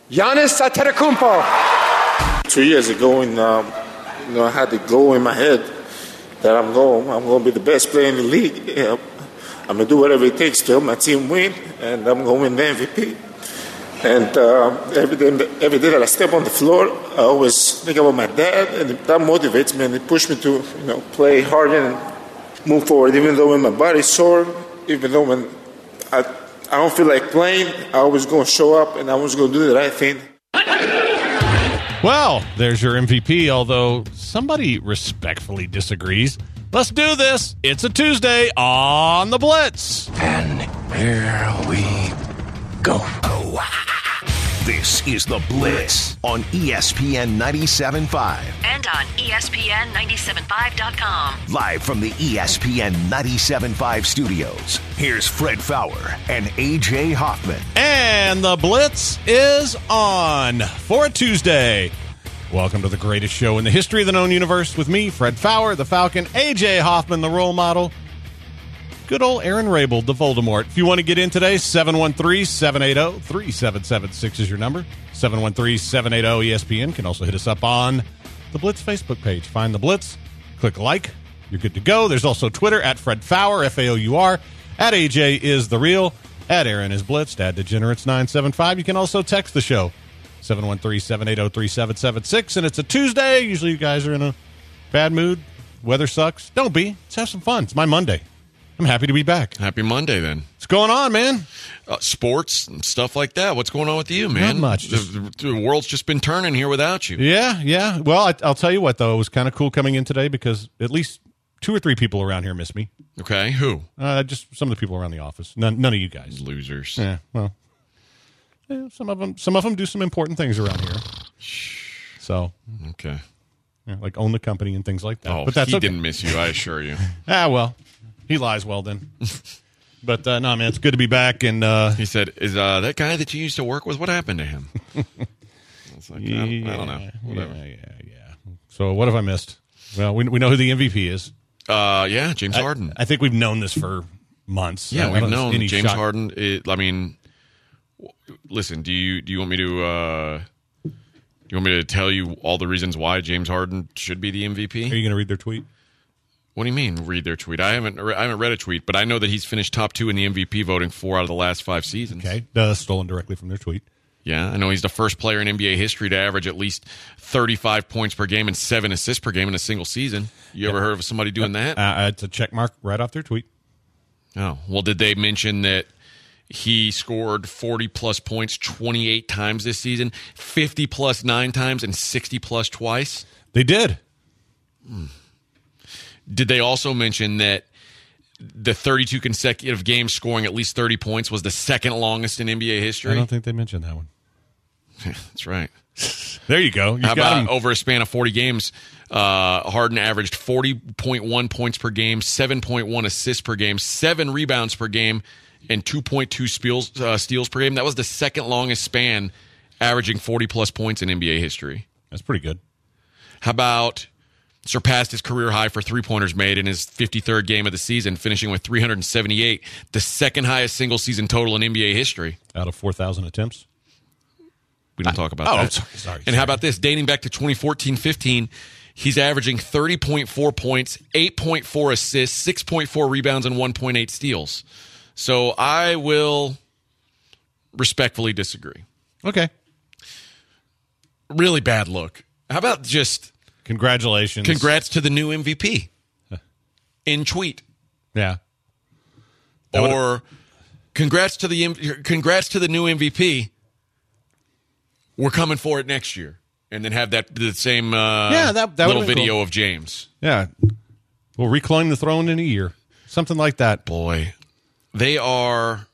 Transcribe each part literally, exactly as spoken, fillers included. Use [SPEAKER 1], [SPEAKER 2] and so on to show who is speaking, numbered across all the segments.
[SPEAKER 1] Giannis Antetokounmpo.
[SPEAKER 2] Two years ago, and um, you know, I had the goal in my head that I'm going, I'm going to be the best player in the league. Yeah, I'm going to do whatever it takes to help my team win, and I'm going to win the M V P. And uh, every day, every day that I step on the floor, I always think about my dad, and that motivates me and it pushes me to, you know, play harder and move forward. Even though when my body's sore, even though when I I don't feel like playing, I always going to show up and I was going to do the right thing.
[SPEAKER 3] Well, there's your M V P, although somebody respectfully disagrees. Let's do this. It's a Tuesday on the Blitz.
[SPEAKER 4] And here we go.
[SPEAKER 5] This is The Blitz on E S P N ninety-seven point five.
[SPEAKER 6] And on E S P N ninety-seven point five dot com.
[SPEAKER 5] Live from the E S P N ninety-seven point five studios, here's Fred Faour and A J Hoffman.
[SPEAKER 3] And The Blitz is on for a Tuesday. Welcome to the greatest show in the history of the known universe with me, Fred Faour, the Falcon, A J Hoffman, the role model. Good old Aaron Rabel, the Voldemort. If you want to get in today, seven one three, seven eight zero, three seven seven six is your number. seven one three, seven eight zero, E S P N. Can also hit us up on the Blitz Facebook page. Find the Blitz, click like, you're good to go. There's also Twitter, at Fred Faour, F A O U R, at A J is the real, at Aaron is Blitzed, at Degenerates nine seven five. You can also text the show, seven one three, seven eight zero, three seven seven six. And it's a Tuesday. Usually you guys are in a bad mood. Weather sucks. Don't be. Let's have some fun. It's my Monday. I'm happy to be back.
[SPEAKER 7] Happy Monday, then.
[SPEAKER 3] What's going on, man?
[SPEAKER 7] Uh, sports and stuff like that. What's going on with you, man?
[SPEAKER 3] Not much.
[SPEAKER 7] The, the, the world's just been turning here without you.
[SPEAKER 3] Yeah, yeah. Well, I, I'll tell you what, though. It was kind of cool coming in today because at least two or three people around here miss me.
[SPEAKER 7] Okay, who?
[SPEAKER 3] Uh, just some of the people around the office. None, none of you guys.
[SPEAKER 7] Losers.
[SPEAKER 3] Yeah, well, yeah, some of them. Some of them do some important things around here. So,
[SPEAKER 7] okay,
[SPEAKER 3] yeah, like own the company and things like that.
[SPEAKER 7] Oh,
[SPEAKER 3] but that's
[SPEAKER 7] he
[SPEAKER 3] okay.
[SPEAKER 7] didn't miss you, I assure you.
[SPEAKER 3] Ah, well, he lies well then. But uh, no, man, it's good to be back. And uh,
[SPEAKER 7] he said, "Is uh, that guy that you used to work with? What happened to him?" It's like,
[SPEAKER 3] yeah,
[SPEAKER 7] I, don't, I don't know. Whatever.
[SPEAKER 3] Yeah, yeah, yeah. So, what have I missed? Well, we we know who the M V P is.
[SPEAKER 7] Uh, yeah, James
[SPEAKER 3] I,
[SPEAKER 7] Harden.
[SPEAKER 3] I think we've known this for months.
[SPEAKER 7] Yeah,
[SPEAKER 3] I
[SPEAKER 7] we've
[SPEAKER 3] don't
[SPEAKER 7] known
[SPEAKER 3] any
[SPEAKER 7] James
[SPEAKER 3] shock.
[SPEAKER 7] Harden. It, I mean, w- listen. Do you do you want me to? Uh, do you want me to tell you all the reasons why James Harden should be the M V P?
[SPEAKER 3] Are you going to read their tweet?
[SPEAKER 7] What do you mean, read their tweet? I haven't I haven't read a tweet, but I know that he's finished top two in the M V P voting four out of the last five seasons.
[SPEAKER 3] Okay, uh, stolen directly from their tweet.
[SPEAKER 7] Yeah, I know he's the first player in N B A history to average at least thirty-five points per game and seven assists per game in a single season. You
[SPEAKER 3] yeah.
[SPEAKER 7] ever heard of somebody doing that?
[SPEAKER 3] Uh, it's a check mark right off their tweet.
[SPEAKER 7] Oh, well, did they mention that he scored forty-plus points twenty-eight times this season, fifty-plus nine times, and sixty-plus twice?
[SPEAKER 3] They did.
[SPEAKER 7] Hmm. Did they also mention that the thirty-two consecutive games scoring at least thirty points was the second longest in N B A history?
[SPEAKER 3] I don't think they mentioned that one.
[SPEAKER 7] That's right.
[SPEAKER 3] There you go. You
[SPEAKER 7] How
[SPEAKER 3] got
[SPEAKER 7] about
[SPEAKER 3] him.
[SPEAKER 7] over a span of forty games, uh, Harden averaged forty point one points per game, seven point one assists per game, seven rebounds per game, and two point two steals, uh, steals per game. That was the second longest span, averaging forty-plus points in N B A history.
[SPEAKER 3] That's pretty good.
[SPEAKER 7] How about surpassed his career high for three-pointers made in his fifty-third game of the season, finishing with three hundred seventy-eight, the second highest single-season total in N B A history.
[SPEAKER 3] Out of four thousand attempts?
[SPEAKER 7] We don't talk about
[SPEAKER 3] oh,
[SPEAKER 7] that.
[SPEAKER 3] sorry, sorry.
[SPEAKER 7] And
[SPEAKER 3] sorry.
[SPEAKER 7] how about this? Dating back to twenty fourteen fifteen, he's averaging thirty point four points, eight point four assists, six point four rebounds, and one point eight steals. So I will respectfully disagree.
[SPEAKER 3] Okay.
[SPEAKER 7] Really bad look. How about just
[SPEAKER 3] Congratulations.
[SPEAKER 7] congrats to the new M V P in tweet?
[SPEAKER 3] Yeah.
[SPEAKER 7] Or congrats to the congrats to the new M V P. We're coming for it next year, and then have that the same uh,
[SPEAKER 3] Yeah, that- that
[SPEAKER 7] little
[SPEAKER 3] would've been
[SPEAKER 7] video
[SPEAKER 3] cool.
[SPEAKER 7] of James.
[SPEAKER 3] Yeah. We'll reclaim the throne in a year. Something like that.
[SPEAKER 7] Boy, they are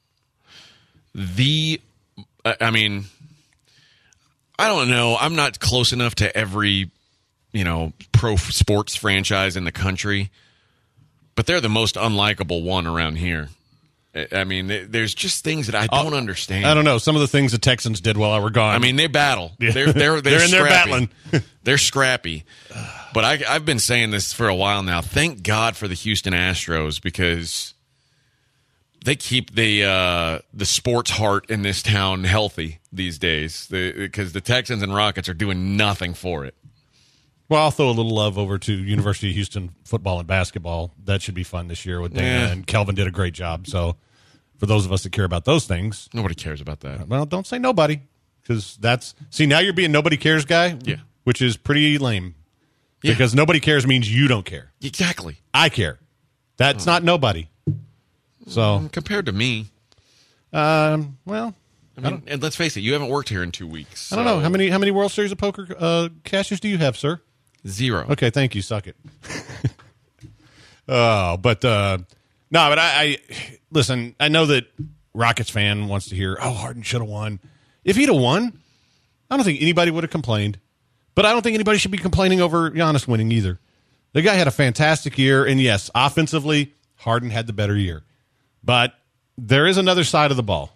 [SPEAKER 7] the. I mean, I don't know. I'm not close enough to every, you know, pro sports franchise in the country, but they're the most unlikable one around here. I mean, there's just things that I don't
[SPEAKER 3] uh,
[SPEAKER 7] understand.
[SPEAKER 3] I don't know. Some of the things the Texans did while I were gone.
[SPEAKER 7] I mean, they battle.
[SPEAKER 3] Yeah.
[SPEAKER 7] They're they're they're,
[SPEAKER 3] They're in there
[SPEAKER 7] scrappy.
[SPEAKER 3] battling.
[SPEAKER 7] They're scrappy. But I, I've been saying this for a while now. Thank God for the Houston Astros, because they keep the uh, the sports heart in this town healthy these days because the, the Texans and Rockets are doing nothing for it.
[SPEAKER 3] Well, I'll throw a little love over to University of Houston football and basketball. That should be fun this year with Dana,
[SPEAKER 7] Yeah.
[SPEAKER 3] and Kelvin did a great job. So for those of us that care about those things,
[SPEAKER 7] Nobody cares about that.
[SPEAKER 3] well, don't say nobody, because that's – see, now you're being nobody cares guy,
[SPEAKER 7] Yeah.
[SPEAKER 3] which is pretty lame.
[SPEAKER 7] Yeah.
[SPEAKER 3] Because nobody cares means you don't care.
[SPEAKER 7] Exactly.
[SPEAKER 3] I care. That's not nobody. So,
[SPEAKER 7] Compared to me,
[SPEAKER 3] um, well,
[SPEAKER 7] I mean, and let's face it, you haven't worked here in two weeks.
[SPEAKER 3] I don't know.
[SPEAKER 7] so-
[SPEAKER 3] How many how many World Series of Poker uh, cashes do you have, sir?
[SPEAKER 7] Zero.
[SPEAKER 3] Okay, thank you. Suck it. Oh, but uh, no, but I, I listen. I know that Rockets fan wants to hear, "Oh, Harden should have won." If he'd have won, I don't think anybody would have complained. But I don't think anybody should be complaining over Giannis winning either. The guy had a fantastic year, and yes, offensively, Harden had the better year. But there is another side of the ball,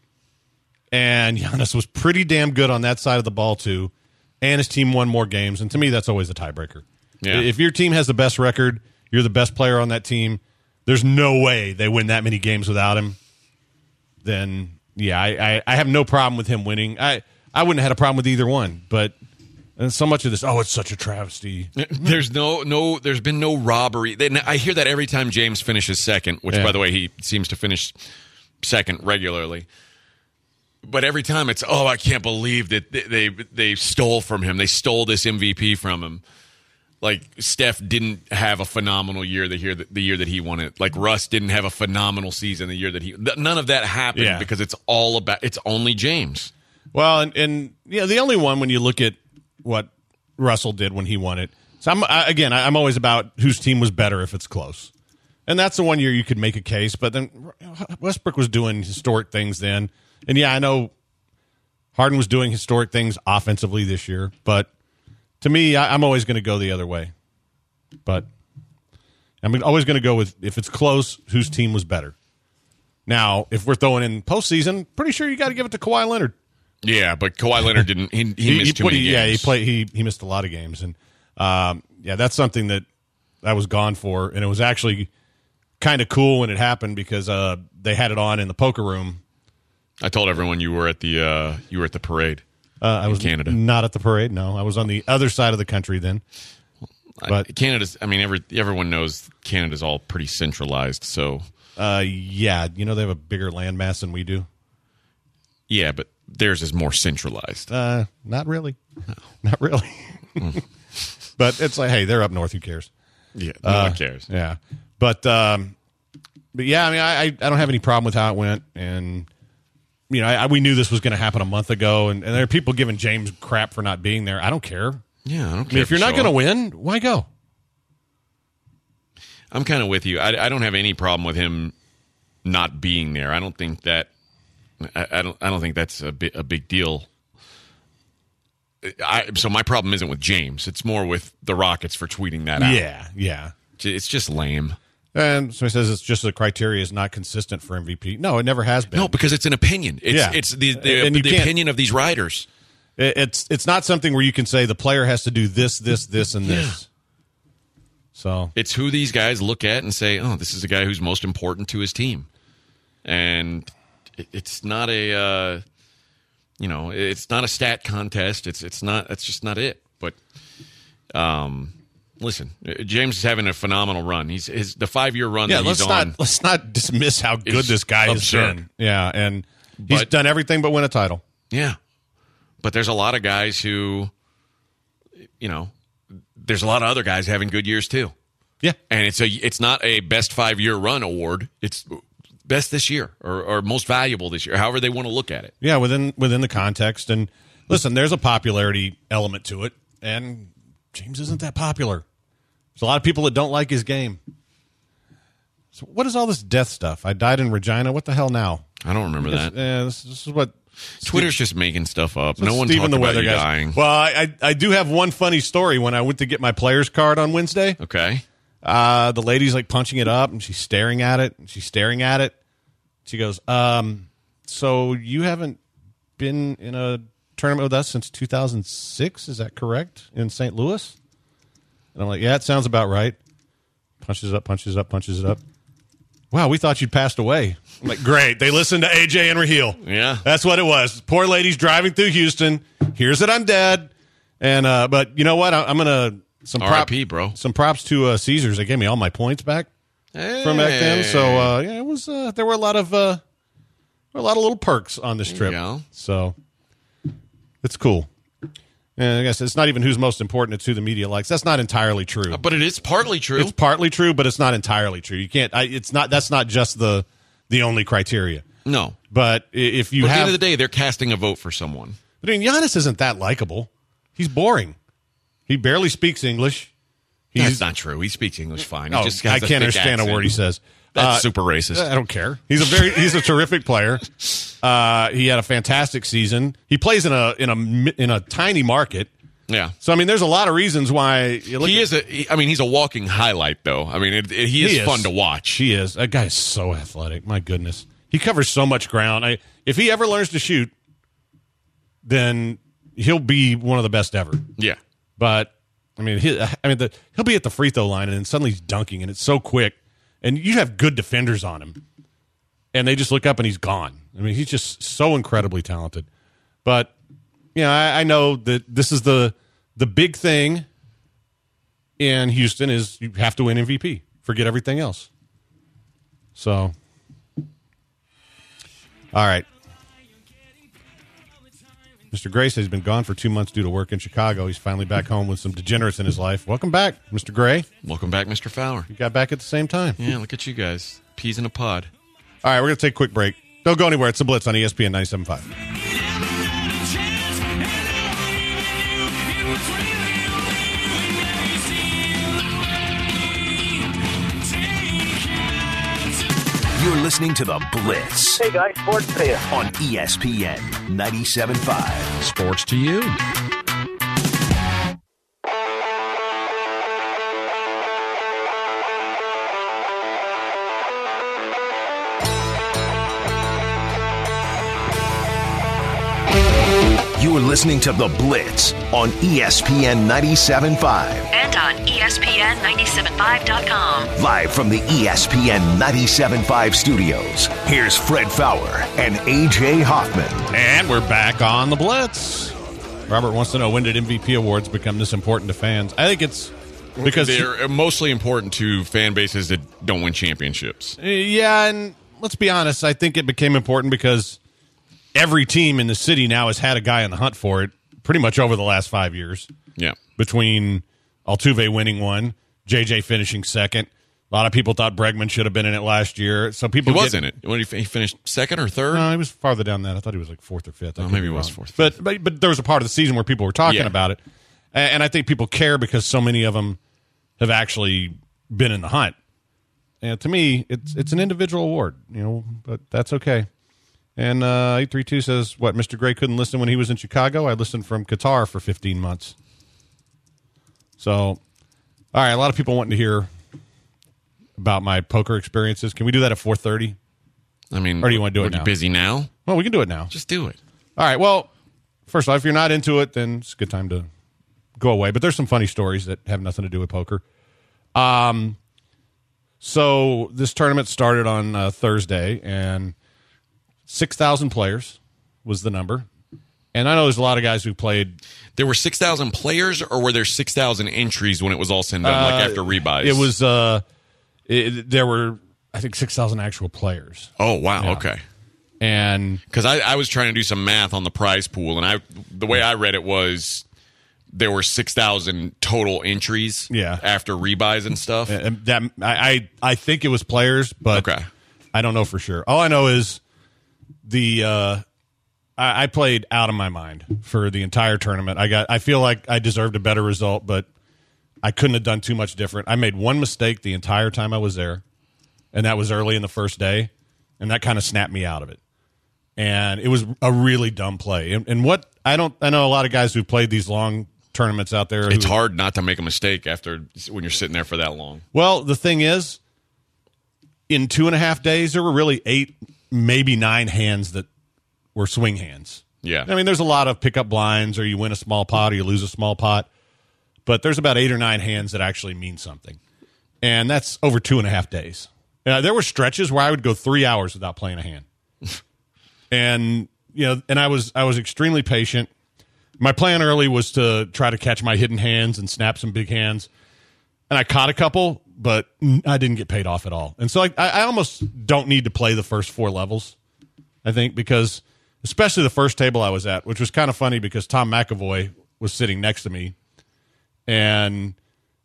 [SPEAKER 3] and Giannis was pretty damn good on that side of the ball too. And his team won more games, and to me, that's always a tiebreaker.
[SPEAKER 7] Yeah.
[SPEAKER 3] If your team has the best record, you're the best player on that team, there's no way they win that many games without him. Then, yeah, I, I, I have no problem with him winning. I, I wouldn't have had a problem with either one, but and so much of this, oh, it's such a travesty.
[SPEAKER 7] There's no, no, there's been no robbery. They, I hear that every time James finishes second, which,
[SPEAKER 3] Yeah.
[SPEAKER 7] by the way, he seems to finish second regularly. But every time it's, oh, I can't believe that they, they they stole from him. They stole this M V P from him. Like Steph didn't have a phenomenal year the year that, the year that he won it. Like Russ didn't have a phenomenal season the year that he. None of that happened
[SPEAKER 3] Yeah.
[SPEAKER 7] because it's all about. It's only James.
[SPEAKER 3] Well, and, and yeah, the only one when you look at what Russell did when he won it. So I'm I, again, I, I'm always about whose team was better if it's close, and that's the one year you could make a case. But then Westbrook was doing historic things then, and yeah, I know Harden was doing historic things offensively this year. But to me, I, I'm always going to go the other way. But I'm always going to go with if it's close, whose team was better. Now, if we're throwing in postseason, pretty sure you got to give it to Kawhi Leonard.
[SPEAKER 7] Yeah, but Kawhi Leonard didn't. He, he missed too
[SPEAKER 3] what
[SPEAKER 7] many
[SPEAKER 3] he-
[SPEAKER 7] games.
[SPEAKER 3] Yeah, he played. He he missed a lot of games, and um, yeah, that's something that I was gone for, and it was actually kind of cool when it happened because uh, they had it on in the poker room.
[SPEAKER 7] I told everyone you were at the uh, you were at the parade.
[SPEAKER 3] Uh, I
[SPEAKER 7] in
[SPEAKER 3] was
[SPEAKER 7] Canada.
[SPEAKER 3] not at the parade. No, I was on the other side of the country then. But
[SPEAKER 7] I, Canada's. I mean, every everyone knows Canada's all pretty centralized. So
[SPEAKER 3] uh, yeah, you know they have a bigger landmass than we do.
[SPEAKER 7] yeah, but theirs is more centralized.
[SPEAKER 3] Uh, not really, not really. But it's like, hey, they're up north. Who cares?
[SPEAKER 7] Yeah, no
[SPEAKER 3] Uh,
[SPEAKER 7] one cares.
[SPEAKER 3] Yeah, but um, but yeah, I mean, I I I don't have any problem with how it went, and you know, I, I, we knew this was going to happen a month ago, and, and there are people giving James crap for not being there. I don't care.
[SPEAKER 7] Yeah, I don't
[SPEAKER 3] I
[SPEAKER 7] care.
[SPEAKER 3] mean, if you're not
[SPEAKER 7] you
[SPEAKER 3] going to
[SPEAKER 7] show up.
[SPEAKER 3] win, why go?
[SPEAKER 7] I'm kind of with you. I, I don't have any problem with him not being there. I don't think that. I, I don't. I don't think that's a, bi- a big deal. I, so my problem isn't with James. It's more with the Rockets for tweeting that out.
[SPEAKER 3] Yeah, yeah.
[SPEAKER 7] It's just lame.
[SPEAKER 3] And so he says it's just the criteria is not consistent for M V P. No, it never has been.
[SPEAKER 7] No, because it's an opinion. It's
[SPEAKER 3] Yeah.
[SPEAKER 7] it's the the,
[SPEAKER 3] And you
[SPEAKER 7] the
[SPEAKER 3] can't-
[SPEAKER 7] opinion of these writers.
[SPEAKER 3] It- it's it's not something where you can say the player has to do this, this, this, and this. So
[SPEAKER 7] It's who these guys look at and say, "Oh, this is the guy who's most important to his team," and it, it's not a, uh, you know, it's not a stat contest. It's it's not. That's just not it. But, um, listen, James is having a phenomenal run. He's his the five year run
[SPEAKER 3] yeah,
[SPEAKER 7] that he's
[SPEAKER 3] let's
[SPEAKER 7] on.
[SPEAKER 3] not let's not dismiss how good
[SPEAKER 7] is
[SPEAKER 3] this guy has
[SPEAKER 7] absurd.
[SPEAKER 3] been. Yeah, and he's
[SPEAKER 7] But-
[SPEAKER 3] done everything but win a title.
[SPEAKER 7] Yeah, but there's a lot of guys who, you know, there's a lot of other guys having good years too.
[SPEAKER 3] Yeah,
[SPEAKER 7] And it's a it's not a best five year run award. It's best this year or, or most valuable this year, however they want to look at it.
[SPEAKER 3] yeah, within within the context. And listen, there's a popularity element to it, and James isn't that popular. There's a lot of people that don't like his game. So what is all this death stuff? I died in Regina. What the hell now?
[SPEAKER 7] I don't remember that.
[SPEAKER 3] Uh, this, this is what
[SPEAKER 7] Twitter's just making stuff up.
[SPEAKER 3] That's
[SPEAKER 7] No one
[SPEAKER 3] Stephen
[SPEAKER 7] talked
[SPEAKER 3] the
[SPEAKER 7] about
[SPEAKER 3] Weather
[SPEAKER 7] you
[SPEAKER 3] guys.
[SPEAKER 7] dying.
[SPEAKER 3] Well, I, I I do have one funny story. When I went to get my player's card on Wednesday,
[SPEAKER 7] Okay.
[SPEAKER 3] uh, the lady's like punching it up, and she's staring at it, and she's staring at it. She goes, um, so you haven't been in a tournament with us since two thousand six, is that correct, in Saint Louis? And I'm like, yeah, it sounds about right. Punches it up, punches it up, punches it up. wow, we thought you'd passed away. I'm like, great. They listened to A J and Raheel.
[SPEAKER 7] Yeah.
[SPEAKER 3] That's what it was. Poor lady's driving through Houston. Here's that I'm dead. And uh, but you know what? I, I'm gonna some prop,
[SPEAKER 7] R I P, bro.
[SPEAKER 3] Some props to uh, Caesars. They gave me all my points back
[SPEAKER 7] Hey.
[SPEAKER 3] from back then. So uh, yeah, it was. Uh, there were a lot of uh, a lot of little perks on this trip.
[SPEAKER 7] Yeah.
[SPEAKER 3] So it's cool. And I guess it's not even who's most important. It's who the media likes. That's not entirely true.
[SPEAKER 7] But it is partly true.
[SPEAKER 3] It's partly true, but it's not entirely true. You can't. I, it's not. That's not just the the only criteria.
[SPEAKER 7] No.
[SPEAKER 3] But if you
[SPEAKER 7] But at
[SPEAKER 3] have,
[SPEAKER 7] the end of the day, they're casting a vote for someone.
[SPEAKER 3] But I mean, Giannis isn't that likable. He's boring. He barely speaks English. He's,
[SPEAKER 7] That's not true. He speaks English fine. He
[SPEAKER 3] oh,
[SPEAKER 7] just has
[SPEAKER 3] I
[SPEAKER 7] a
[SPEAKER 3] can't
[SPEAKER 7] thick
[SPEAKER 3] understand
[SPEAKER 7] accent.
[SPEAKER 3] a word he says.
[SPEAKER 7] That's
[SPEAKER 3] Uh,
[SPEAKER 7] super racist.
[SPEAKER 3] I don't care. He's a very he's a terrific player. Uh, he had a fantastic season. He plays in a in a in a tiny market.
[SPEAKER 7] Yeah.
[SPEAKER 3] So I mean, there's a lot of reasons why you look
[SPEAKER 7] He
[SPEAKER 3] at,
[SPEAKER 7] is a. he- I mean, he's a walking highlight, though. I mean, it, it, he is
[SPEAKER 3] He is.
[SPEAKER 7] fun to watch.
[SPEAKER 3] He is. That guy is so athletic. My goodness. He covers so much ground. I, if he ever learns to shoot, then he'll be one of the best ever.
[SPEAKER 7] Yeah.
[SPEAKER 3] But, I mean, he, I mean, the, he'll be at the free throw line, and then suddenly he's dunking, and it's so quick. And you have good defenders on him, and they just look up, and he's gone. I mean, he's just so incredibly talented. But, you know, I, I know that this is the the big thing in Houston is you have to win M V P. Forget everything else. So, all right. Mister Gray says he's been gone for two months due to work in Chicago. He's finally back home with some degenerates in his life. Welcome back, Mister Gray.
[SPEAKER 7] Welcome back, Mister Fowler.
[SPEAKER 3] You got back at the same time.
[SPEAKER 7] Yeah, look at you guys. Peas in a pod.
[SPEAKER 3] All right, we're going to take a quick break. Don't go anywhere. It's The Blitz on E S P N ninety-seven point five.
[SPEAKER 5] You're listening to The Blitz
[SPEAKER 8] Hey guys, sports to you.
[SPEAKER 5] on E S P N ninety-seven point five.
[SPEAKER 7] Sports to you.
[SPEAKER 5] You're listening to The Blitz on E S P N ninety-seven point five.
[SPEAKER 6] And on E S P N nine seven five dot com.
[SPEAKER 5] Live from the E S P N ninety-seven point five studios, here's Fred Fowler and A J Hoffman.
[SPEAKER 3] And we're back on The Blitz. Robert wants to know, when did M V P awards become this important to fans? I think it's because...
[SPEAKER 7] They're mostly important to fan bases that don't win championships.
[SPEAKER 3] Yeah, and let's be honest, I think it became important because every team in the city now has had a guy in the hunt for it pretty much over the last five years.
[SPEAKER 7] Yeah.
[SPEAKER 3] Between Altuve winning one, J J finishing second. A lot of people thought Bregman should have been in it last year. So people
[SPEAKER 7] He was
[SPEAKER 3] get,
[SPEAKER 7] in it. When he, he finished second or third?
[SPEAKER 3] No, he was farther down that. I thought he was like fourth or fifth. I
[SPEAKER 7] Oh,
[SPEAKER 3] could
[SPEAKER 7] maybe
[SPEAKER 3] be
[SPEAKER 7] he was
[SPEAKER 3] wrong.
[SPEAKER 7] fourth.
[SPEAKER 3] But, but but there was a part of the season where people were talking
[SPEAKER 7] Yeah.
[SPEAKER 3] about it, and, and I think people care because so many of them have actually been in the hunt. And to me, it's it's an individual award, you know, but that's okay. And uh, eight three two says, what, Mister Gray couldn't listen when he was in Chicago? I listened from Qatar for fifteen months. So, all right, a lot of people wanting to hear about my poker experiences. Can we do that at four thirty?
[SPEAKER 7] I mean,
[SPEAKER 3] Or do you wanna do it
[SPEAKER 7] what,
[SPEAKER 3] now?
[SPEAKER 7] You busy now?
[SPEAKER 3] Well, we can do it now.
[SPEAKER 7] Just do it.
[SPEAKER 3] All right, well, first off, if you're not into it, then it's a good time to go away. But there's some funny stories that have nothing to do with poker. Um, so this tournament started on uh, Thursday, and six thousand players was the number. And I know there's a lot of guys who played.
[SPEAKER 7] There were six thousand players, or were there six thousand entries when it was all said and done, like
[SPEAKER 3] Uh,
[SPEAKER 7] after rebuys?
[SPEAKER 3] It was, uh, it, there were, I think, six thousand actual players.
[SPEAKER 7] Oh, wow.
[SPEAKER 3] Yeah.
[SPEAKER 7] Okay.
[SPEAKER 3] And
[SPEAKER 7] Because I, I was trying to do some math on the prize pool, and I the way I read it was there were six thousand total entries
[SPEAKER 3] Yeah.
[SPEAKER 7] after rebuys and stuff.
[SPEAKER 3] and that I, I, I think it was players, but
[SPEAKER 7] Okay.
[SPEAKER 3] I don't know for sure. All I know is the uh, I, I played out of my mind for the entire tournament. I got I feel like I deserved a better result, but I couldn't have done too much different. I made one mistake the entire time I was there, and that was early in the first day, and that kind of snapped me out of it. And it was a really dumb play. And, and what I don't I know a lot of guys who played these long tournaments out there.
[SPEAKER 7] It's
[SPEAKER 3] who,
[SPEAKER 7] hard not to make a mistake after when you're sitting there for that long.
[SPEAKER 3] Well, the thing is, in two and a half days, there were really eight, maybe nine hands that were swing hands.
[SPEAKER 7] Yeah.
[SPEAKER 3] I mean, there's a lot of pickup blinds, or you win a small pot, or you lose a small pot. But there's about eight or nine hands that actually mean something. And that's over two and a half days. Uh, there were stretches where I would go three hours without playing a hand. and, you know, and I was I was extremely patient. My plan early was to try to catch my hidden hands and snap some big hands. And I caught a couple, but I didn't get paid off at all. And so I, I almost don't need to play the first four levels, I think, because especially the first table I was at, which was kind of funny because Tom McAvoy was sitting next to me. And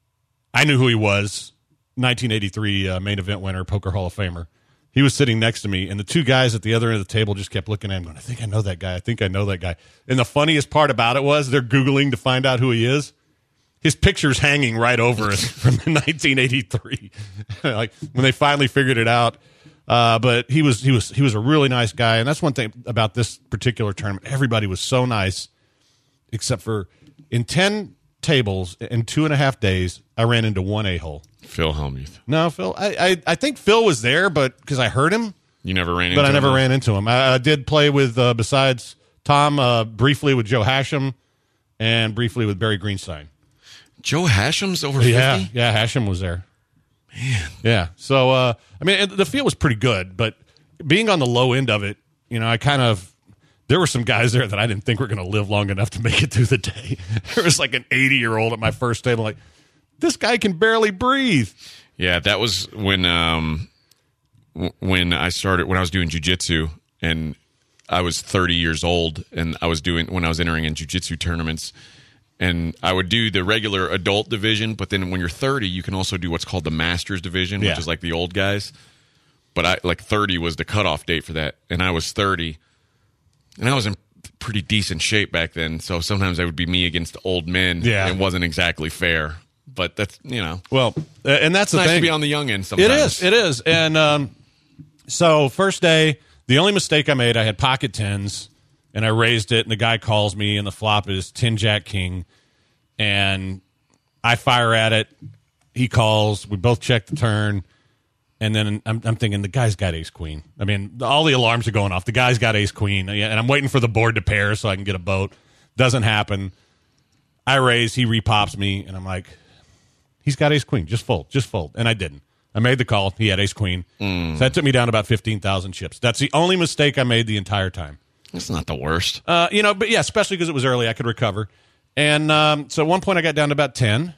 [SPEAKER 3] I knew who he was, nineteen eighty-three uh, main event winner, Poker Hall of Famer. He was sitting next to me, and the two guys at the other end of the table just kept looking at him going, I think I know that guy. I think I know that guy. And the funniest part about it was they're Googling to find out who he is. His picture's hanging right over us from nineteen eighty-three. Like when they finally figured it out. Uh, but he was he was he was a really nice guy, and that's one thing about this particular tournament. Everybody was so nice, except for in ten tables in two and a half days, I ran into one a-hole.
[SPEAKER 7] Phil Hellmuth.
[SPEAKER 3] No, Phil. I, I, I think Phil was there, but because I heard him.
[SPEAKER 7] You never ran into him?
[SPEAKER 3] But I never
[SPEAKER 7] him?
[SPEAKER 3] ran into him. I, I did play with, uh, besides Tom, uh, briefly with Joe Hashem and briefly with Barry Greenstein.
[SPEAKER 7] Joe Hashem's over fifty?
[SPEAKER 3] Yeah, yeah, Hashem was there.
[SPEAKER 7] Man.
[SPEAKER 3] Yeah. So, uh, I mean, the field was pretty good, but being on the low end of it, you know, I kind of, there were some guys there that I didn't think were going to live long enough to make it through the day. There was like an eighty-year-old at my first table, like, this guy can barely breathe.
[SPEAKER 7] Yeah, that was when um, w- when I started, when I was doing jiu-jitsu, and I was thirty years old, and I was doing, when I was entering in jiu-jitsu tournaments, and I would do the regular adult division, but then when you're thirty, you can also do what's called the Masters division, which
[SPEAKER 3] Yeah.
[SPEAKER 7] is like the old guys. But I like thirty was the cutoff date for that, and I was thirty, and I was in pretty decent shape back then, so sometimes I would be me against old men.
[SPEAKER 3] Yeah.
[SPEAKER 7] It wasn't exactly fair. But that's, you know.
[SPEAKER 3] Well, uh, and that's the
[SPEAKER 7] It's nice
[SPEAKER 3] thing.
[SPEAKER 7] to be on the young end sometimes.
[SPEAKER 3] It is. It is. And um, so first day, the only mistake I made, I had pocket tens, and I raised it, and the guy calls me, and the flop is ten jack king, and I fire at it. He calls. We both check the turn, and then I'm, I'm thinking the guy's got ace queen. I mean, all the alarms are going off. The guy's got ace queen, and I'm waiting for the board to pair so I can get a boat. Doesn't happen. I raise. He repops me, and I'm like, he's got ace queen. Just fold. Just fold. And I didn't. I made the call. He had ace queen. Mm. So that took me down about fifteen thousand chips. That's the only mistake I made the entire time.
[SPEAKER 7] It's not the worst.
[SPEAKER 3] Uh, you know, but yeah, especially because it was early. I could recover. And um, so at one point I got down to about ten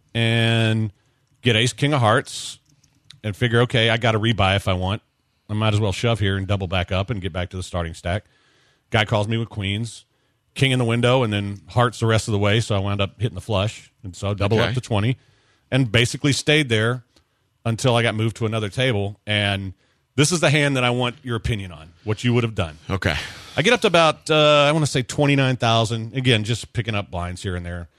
[SPEAKER 3] and get ace king of hearts and figure, okay, I got to rebuy if I want. I might as well shove here and double back up and get back to the starting stack. Guy calls me with queens. King in the window, and then hearts the rest of the way, so I wound up hitting the flush. And so I doubled
[SPEAKER 7] Okay.
[SPEAKER 3] up to twenty and basically stayed there until I got moved to another table. And this is the hand that I want your opinion on, what you would have done.
[SPEAKER 7] Okay.
[SPEAKER 3] I get up to about, uh, I want to say twenty-nine thousand. Again, just picking up blinds here and there.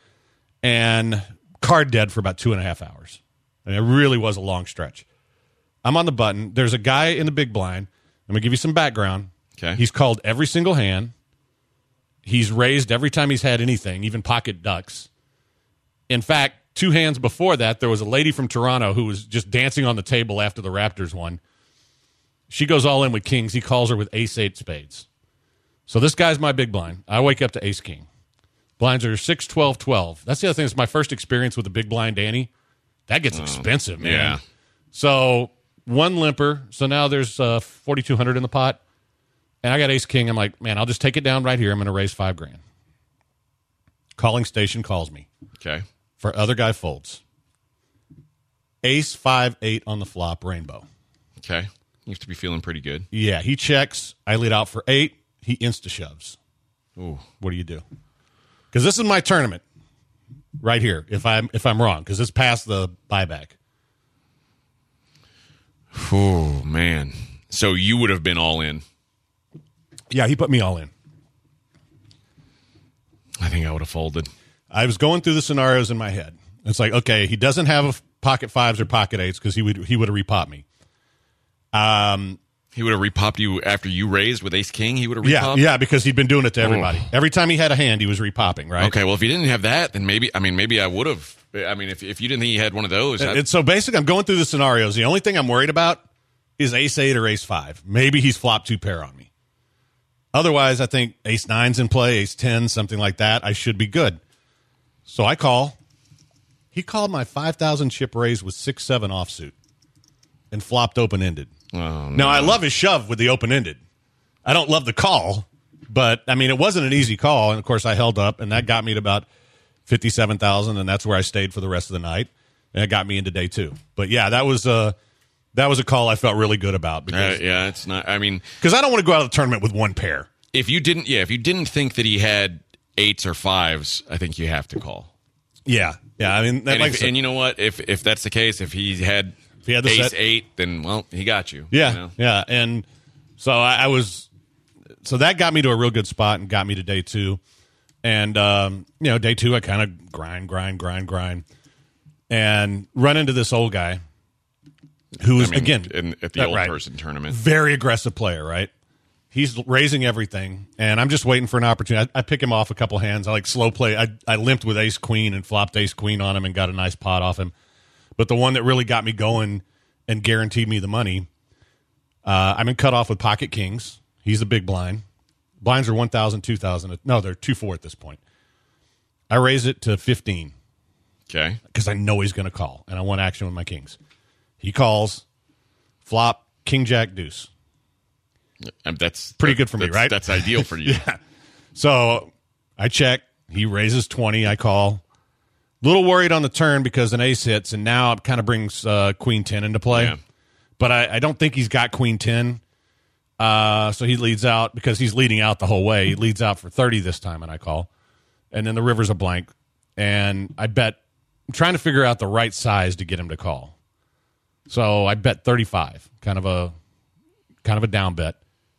[SPEAKER 3] And card dead for about two and a half hours. And it really was a long stretch. I'm on the button. There's a guy in the big blind. I'm going to give you some background.
[SPEAKER 7] Okay.
[SPEAKER 3] He's called every single hand. He's raised every time he's had anything, even pocket ducks. In fact, two hands before that, there was a lady from Toronto who was just dancing on the table after the Raptors won. She goes all in with kings. He calls her with ace eight spades. So this guy's my big blind. I wake up to ace king. Blinds are six, twelve, twelve. That's the other thing. It's my first experience with the big blind Danny. That gets expensive, man.
[SPEAKER 7] yeah.
[SPEAKER 3] So one limper. So now there's uh, forty-two hundred in the pot. And I got ace king. I'm like, man, I'll just take it down right here. I'm going to raise five grand. Calling station calls me.
[SPEAKER 7] Okay.
[SPEAKER 3] For other guy folds. Ace five eight on the flop, rainbow.
[SPEAKER 7] Okay. You have to be feeling pretty good.
[SPEAKER 3] Yeah, he checks. I lead out for eight. He insta shoves.
[SPEAKER 7] Ooh.
[SPEAKER 3] What do you do? Because this is my tournament right here. If I'm if I'm wrong, because it's past the buyback.
[SPEAKER 7] Oh man. So you would have been all in.
[SPEAKER 3] Yeah, he put me all in.
[SPEAKER 7] I think I would have folded.
[SPEAKER 3] I was going through the scenarios in my head. It's like, okay, he doesn't have pocket fives or pocket eights because he would he would have repopped me. Um,
[SPEAKER 7] He would have repopped you after you raised with ace king. He would have
[SPEAKER 3] yeah,
[SPEAKER 7] repopped.
[SPEAKER 3] yeah, because he'd been doing it to everybody.
[SPEAKER 7] Oh.
[SPEAKER 3] Every time he had a hand, he was repopping, right?
[SPEAKER 7] Okay. Well, if he didn't have that, then maybe. I mean, maybe I would have. I mean, if if you didn't think he had one of those, I,
[SPEAKER 3] And so basically, I'm going through the scenarios. The only thing I'm worried about is ace eight or ace five. Maybe he's flopped two pair on me. Otherwise, I think ace nine's in play, ace ten, something like that. I should be good. So I call. He called my five thousand chip raise with six seven offsuit. and flopped open-ended.
[SPEAKER 7] Oh, no.
[SPEAKER 3] Now, I love his shove with the open-ended. I don't love the call, but, I mean, it wasn't an easy call. And, of course, I held up, and that got me to about fifty-seven thousand dollars, and that's where I stayed for the rest of the night. And it got me into day two. But, yeah, that was a, that was a call I felt really good about. Because,
[SPEAKER 7] uh, yeah, it's not – I mean –
[SPEAKER 3] because I don't want to go out of the tournament with one pair.
[SPEAKER 7] If you didn't – yeah, if you didn't think that he had eights or fives, I think you have to call.
[SPEAKER 3] Yeah. Yeah, I mean –
[SPEAKER 7] and,
[SPEAKER 3] like
[SPEAKER 7] if,
[SPEAKER 3] I said,
[SPEAKER 7] and you know what? If if that's the case, if he had,
[SPEAKER 3] if he had the
[SPEAKER 7] ace
[SPEAKER 3] set,
[SPEAKER 7] eight, then, well, he got you.
[SPEAKER 3] Yeah,
[SPEAKER 7] you know?
[SPEAKER 3] yeah. And so I, I was – so that got me to a real good spot and got me to day two. And, um, you know, day two, I kind of grind, grind, grind, grind. And run into this old guy who is,
[SPEAKER 7] I mean,
[SPEAKER 3] again,
[SPEAKER 7] in, at the
[SPEAKER 3] that,
[SPEAKER 7] old
[SPEAKER 3] right,
[SPEAKER 7] person tournament.
[SPEAKER 3] very aggressive player, right? He's raising everything, and I'm just waiting for an opportunity. I, I pick him off a couple hands. I like slow play. I, I limped with ace queen and flopped ace queen on him and got a nice pot off him. But the one that really got me going and guaranteed me the money, uh, I'm in cutoff with pocket kings. He's a big blind. Blinds are one thousand, two thousand. No, they're two four at this point. I raise it to fifteen.
[SPEAKER 7] Okay.
[SPEAKER 3] Because I know he's going to call, and I want action with my kings. He calls, flop, king, jack, deuce.
[SPEAKER 7] And that's
[SPEAKER 3] pretty
[SPEAKER 7] that,
[SPEAKER 3] good for me, right?
[SPEAKER 7] That's ideal for you.
[SPEAKER 3] Yeah. So I check. He raises twenty. I call. A little worried on the turn because an ace hits, and now it kind of brings uh, queen ten into play.
[SPEAKER 7] Yeah.
[SPEAKER 3] But I, I don't think he's got queen ten. Uh, so he leads out because he's leading out the whole way. He leads out for thirty this time, and I call. And then the river's a blank. And I bet, I'm trying to figure out the right size to get him to call. So I bet thirty-five, kind of a kind of a down bet.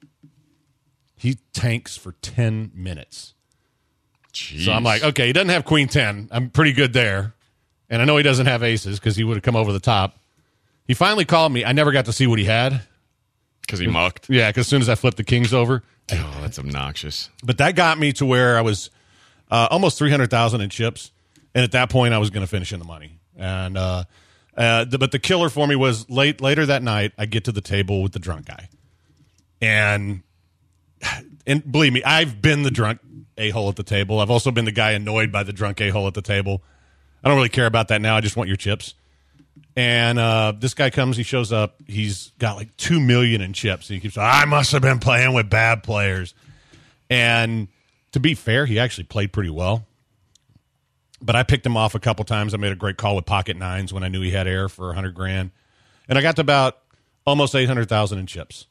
[SPEAKER 3] He tanks for ten minutes.
[SPEAKER 7] Jeez.
[SPEAKER 3] So I'm like, okay, he doesn't have queen ten. I'm pretty good there. And I know he doesn't have aces because he would have come over the top. He finally called me. I never got to see what he had.
[SPEAKER 7] Because he mucked?
[SPEAKER 3] Yeah, because as soon as I flipped the kings over.
[SPEAKER 7] Oh, that's obnoxious.
[SPEAKER 3] But that got me to where I was uh, almost three hundred thousand dollars in chips. And at that point, I was going to finish in the money. And uh, uh, the, But the killer for me was late later that night, I get to the table with the drunk guy. And... And believe me, I've been the drunk a-hole at the table. I've also been the guy annoyed by the drunk a-hole at the table. I don't really care about that now. I just want your chips. And uh, this guy comes, he shows up. He's got like two million dollars in chips. And he keeps saying, I must have been playing with bad players. And to be fair, he actually played pretty well. But I picked him off a couple times. I made a great call with pocket nines when I knew he had air for one hundred grand. And I got to about almost eight hundred thousand dollars in chips.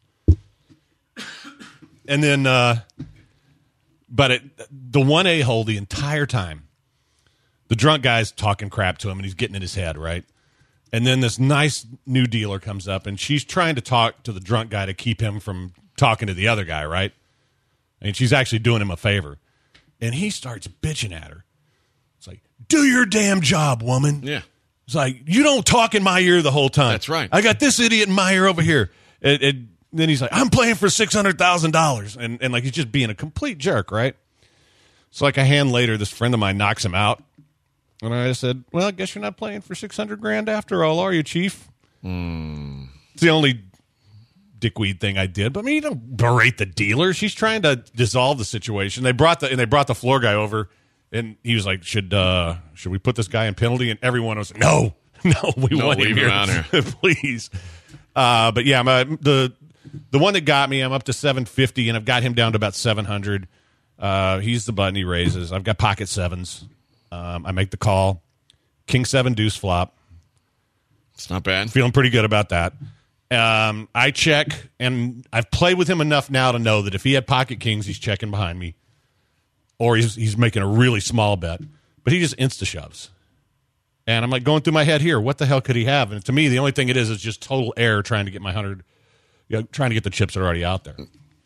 [SPEAKER 3] And then, uh, but it, the one a-hole the entire time, the drunk guy's talking crap to him, and he's getting in his head, right? And then this nice new dealer comes up, and she's trying to talk to the drunk guy to keep him from talking to the other guy, right? And she's actually doing him a favor. And he starts bitching at her. It's like, do your damn job, woman.
[SPEAKER 7] Yeah.
[SPEAKER 3] It's like, you don't talk in my ear the whole time.
[SPEAKER 7] That's right.
[SPEAKER 3] I got this idiot in my ear over here. It, it, then he's like, I'm playing for six hundred thousand dollars. And, and like, he's just being a complete jerk, right? So like a hand later, this friend of mine knocks him out. And I said, well, I guess you're not playing for six hundred grand after all, are you, Chief?
[SPEAKER 7] Mm.
[SPEAKER 3] It's the only dickweed thing I did. But I mean, you don't berate the dealer. She's trying to dissolve the situation. They brought the, and they brought the floor guy over. And he was like, should uh, should we put this guy in penalty? And everyone was like, no, no, we
[SPEAKER 7] no,
[SPEAKER 3] want him
[SPEAKER 7] leave
[SPEAKER 3] here.
[SPEAKER 7] him out here.
[SPEAKER 3] Please. Uh, but yeah, my, the the one that got me, I'm up to seven fifty, and I've got him down to about seven hundred. Uh, he's the button he raises. I've got pocket sevens. Um, I make the call. King seven deuce flop.
[SPEAKER 7] It's not bad.
[SPEAKER 3] Feeling pretty good about that. Um, I check, and I've played with him enough now to know that if he had pocket kings, he's checking behind me. Or he's he's making a really small bet. But he just insta-shoves. And I'm like going through my head here, what the hell could he have? And to me, the only thing it is is just total error trying to get my one hundred, you know, trying to get the chips that are already out there.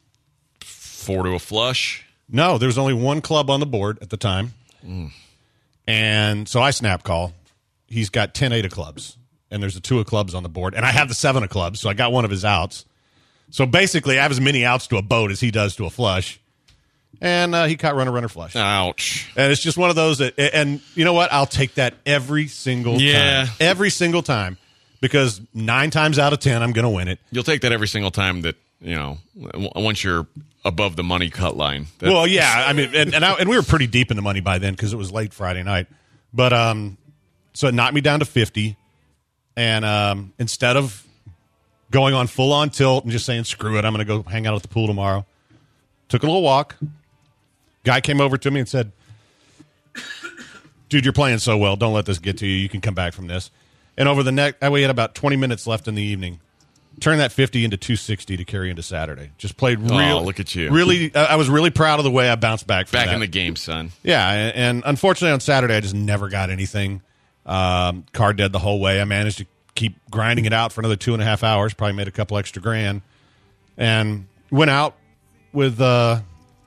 [SPEAKER 7] Four to a flush?
[SPEAKER 3] No, there was only one club on the board at the time.
[SPEAKER 7] Mm.
[SPEAKER 3] And so I snap call. He's got ten eight of clubs. And there's a two of clubs on the board. And I have the seven of clubs, so I got one of his outs. So basically, I have as many outs to a boat as he does to a flush. And uh, he caught runner, runner, flush.
[SPEAKER 7] Ouch.
[SPEAKER 3] And it's just one of those that, and you know what? I'll take that every single
[SPEAKER 7] yeah.
[SPEAKER 3] time. Every single time. Because nine times out of ten, I'm going to win it.
[SPEAKER 7] You'll take that every single time that, you know, once you're above the money cut line. That,
[SPEAKER 3] well, yeah. I mean, and and, I, and we were pretty deep in the money by then because it was late Friday night. But, um, so it knocked me down to fifty. And um, instead of going on full-on tilt and just saying, screw it, I'm going to go hang out at the pool tomorrow. Took a little walk. Guy came over to me and said, dude, you're playing so well. Don't let this get to you. You can come back from this. And over the next, we had about twenty minutes left in the evening. Turned that fifty into two sixty to carry into Saturday. Just played real.
[SPEAKER 7] Oh, look at you.
[SPEAKER 3] Really, I was really proud of the way I bounced back from
[SPEAKER 7] Back
[SPEAKER 3] that.
[SPEAKER 7] in the game, son.
[SPEAKER 3] Yeah, and, and unfortunately on Saturday I just never got anything. Um, car dead the whole way. I managed to keep grinding it out for another two and a half hours. Probably made a couple extra grand. And went out with uh,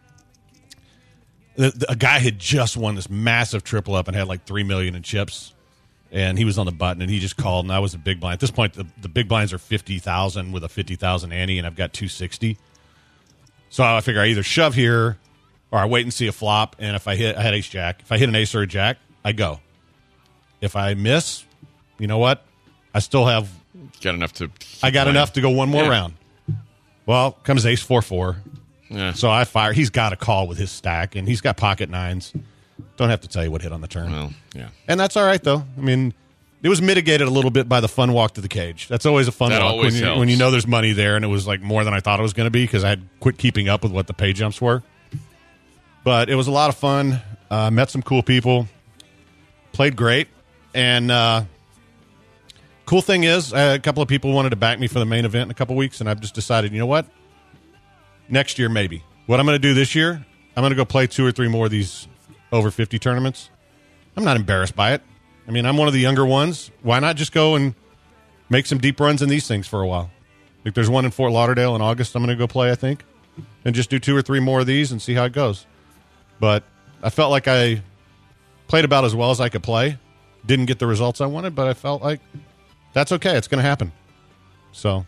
[SPEAKER 3] the, the, a guy had just won this massive triple up and had like three million in chips. And he was on the button, and he just called, and I was a big blind. At this point, the, the big blinds are fifty thousand with a fifty thousand ante, and I've got two sixty. So I figure I either shove here or I wait and see a flop, and if I hit, I had ace jack. If I hit an ace or a jack, I go. If I miss, you know what? I still have.
[SPEAKER 7] Got enough to.
[SPEAKER 3] I got
[SPEAKER 7] playing.
[SPEAKER 3] enough to go one more
[SPEAKER 7] Yeah.
[SPEAKER 3] round. Well, comes ace four four.
[SPEAKER 7] Yeah.
[SPEAKER 3] So I fire. He's got a call with his stack, and he's got pocket nines. Don't have to tell you what hit on the turn.
[SPEAKER 7] Well, yeah.
[SPEAKER 3] And that's all right, though. I mean, it was mitigated a little bit by the fun walk to the cage. That's always a fun
[SPEAKER 7] That
[SPEAKER 3] walk
[SPEAKER 7] always
[SPEAKER 3] when you,
[SPEAKER 7] helps.
[SPEAKER 3] when you know there's money there, and it was like more than I thought it was going to be because I had quit keeping up with what the pay jumps were. But it was a lot of fun. Uh, met some cool people. Played great. And uh, cool thing is, uh, a couple of people wanted to back me for the main event in a couple weeks, and I've just decided, you know what? Next year, maybe. What I'm going to do this year, I'm going to go play two or three more of these over fifty tournaments. I'm not embarrassed by it. I mean, I'm one of the younger ones. Why not just go and make some deep runs in these things for a while? Like there's one in Fort Lauderdale in August I'm going to go play, I think, and just do two or three more of these and see how it goes. But I felt like I played about as well as I could play. Didn't get the results I wanted, but I felt like that's okay. It's going to happen. So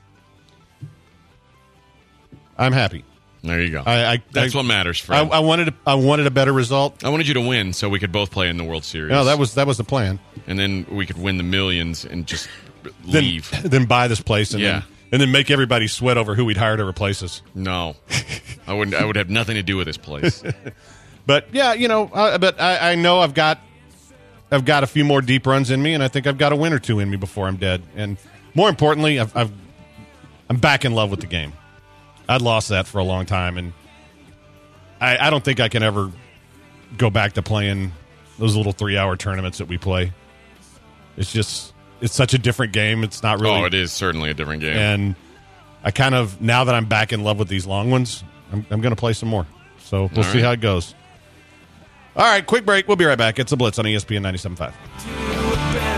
[SPEAKER 3] I'm happy.
[SPEAKER 7] There you go.
[SPEAKER 3] I, I
[SPEAKER 7] That's
[SPEAKER 3] I,
[SPEAKER 7] what matters,
[SPEAKER 3] I,
[SPEAKER 7] Fred.
[SPEAKER 3] I wanted I wanted a better result.
[SPEAKER 7] I wanted you to win so we could both play in the World Series.
[SPEAKER 3] No, that was that was the plan.
[SPEAKER 7] And then we could win the millions and just
[SPEAKER 3] Then,
[SPEAKER 7] leave.
[SPEAKER 3] then buy this place and
[SPEAKER 7] Yeah.
[SPEAKER 3] then and then make everybody sweat over who we'd hire to replace us.
[SPEAKER 7] No, I wouldn't. I would have nothing to do with this place.
[SPEAKER 3] But yeah, you know, uh, but I, I know I've got I've got a few more deep runs in me, and I think I've got a win or two in me before I'm dead. And more importantly, I've, I've I'm back in love with the game. I'd lost that for a long time, and I, I don't think I can ever go back to playing those little three-hour tournaments that we play. It's just it's such a different game. It's not really.
[SPEAKER 7] Oh, it is certainly a different game.
[SPEAKER 3] And I kind of now that I'm back in love with these long ones, I'm, I'm going to play some more. So we'll
[SPEAKER 7] All
[SPEAKER 3] see
[SPEAKER 7] right.
[SPEAKER 3] how it goes. All right, quick break. We'll be right back. It's a Blitz on E S P N ninety-seven point five.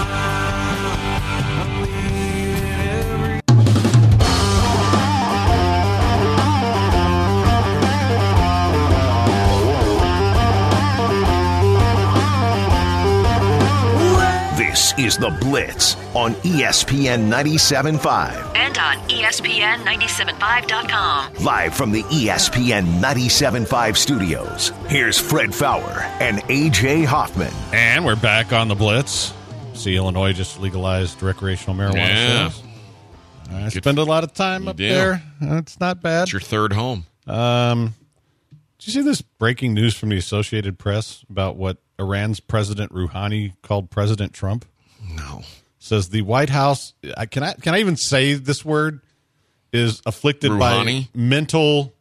[SPEAKER 5] This is The Blitz on E S P N ninety-seven point five.
[SPEAKER 6] And on E S P N ninety-seven point five dot com.
[SPEAKER 5] Live from the E S P N ninety-seven point five studios, here's Fred Fowler and A J Hoffman.
[SPEAKER 3] And we're back on the Blitz. See, Illinois just legalized recreational marijuana
[SPEAKER 7] Yeah.
[SPEAKER 3] sales. I spend a lot of time
[SPEAKER 7] You
[SPEAKER 3] up
[SPEAKER 7] do.
[SPEAKER 3] there. It's not bad.
[SPEAKER 7] It's your third home.
[SPEAKER 3] Um, did you see this breaking news from the Associated Press about what Iran's President Rouhani called President Trump?
[SPEAKER 7] No.
[SPEAKER 3] Says the White House, I can I can I even say this word, is afflicted by
[SPEAKER 7] Rouhani?
[SPEAKER 3] mental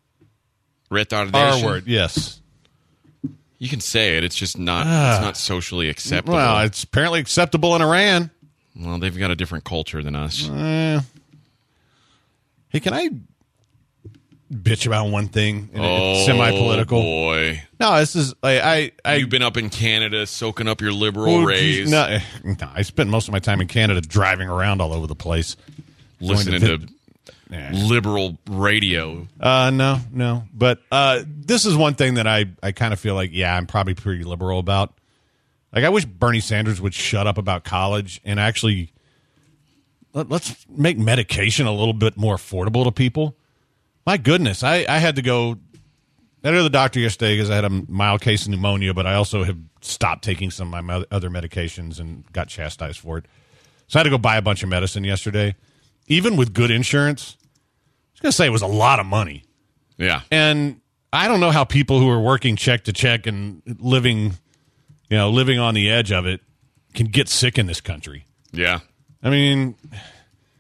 [SPEAKER 3] R
[SPEAKER 7] Retardation.
[SPEAKER 3] word. Yes.
[SPEAKER 7] You can say it. It's just not.
[SPEAKER 3] Ah.
[SPEAKER 7] It's not socially acceptable.
[SPEAKER 3] Well, it's apparently acceptable in Iran.
[SPEAKER 7] Well, they've got a different culture than us.
[SPEAKER 3] Eh. Hey, can I bitch about one thing? And
[SPEAKER 7] Oh,
[SPEAKER 3] it's semi-political.
[SPEAKER 7] boy.
[SPEAKER 3] No, this is I I, I
[SPEAKER 7] You've been up in Canada soaking up your liberal
[SPEAKER 3] Oh,
[SPEAKER 7] rays,
[SPEAKER 3] geez, no, eh, no, I spent most of my time in Canada driving around all over the place.
[SPEAKER 7] listening
[SPEAKER 3] Going
[SPEAKER 7] to,
[SPEAKER 3] to Yeah.
[SPEAKER 7] liberal radio.
[SPEAKER 3] Uh, no, no. But uh, this is one thing that I, I kind of feel like, yeah, I'm probably pretty liberal about. Like, I wish Bernie Sanders would shut up about college and actually let, let's make medication a little bit more affordable to people. My goodness, I, I had to go. I had to go to the doctor yesterday because I had a mild case of pneumonia, but I also have stopped taking some of my other medications and got chastised for it. So I had to go buy a bunch of medicine yesterday. Even with good insurance, I was going to say it was a lot of money.
[SPEAKER 7] Yeah.
[SPEAKER 3] And I don't know how people who are working check to check and living, you know, living on the edge of it can get sick in this country.
[SPEAKER 7] Yeah.
[SPEAKER 3] I mean,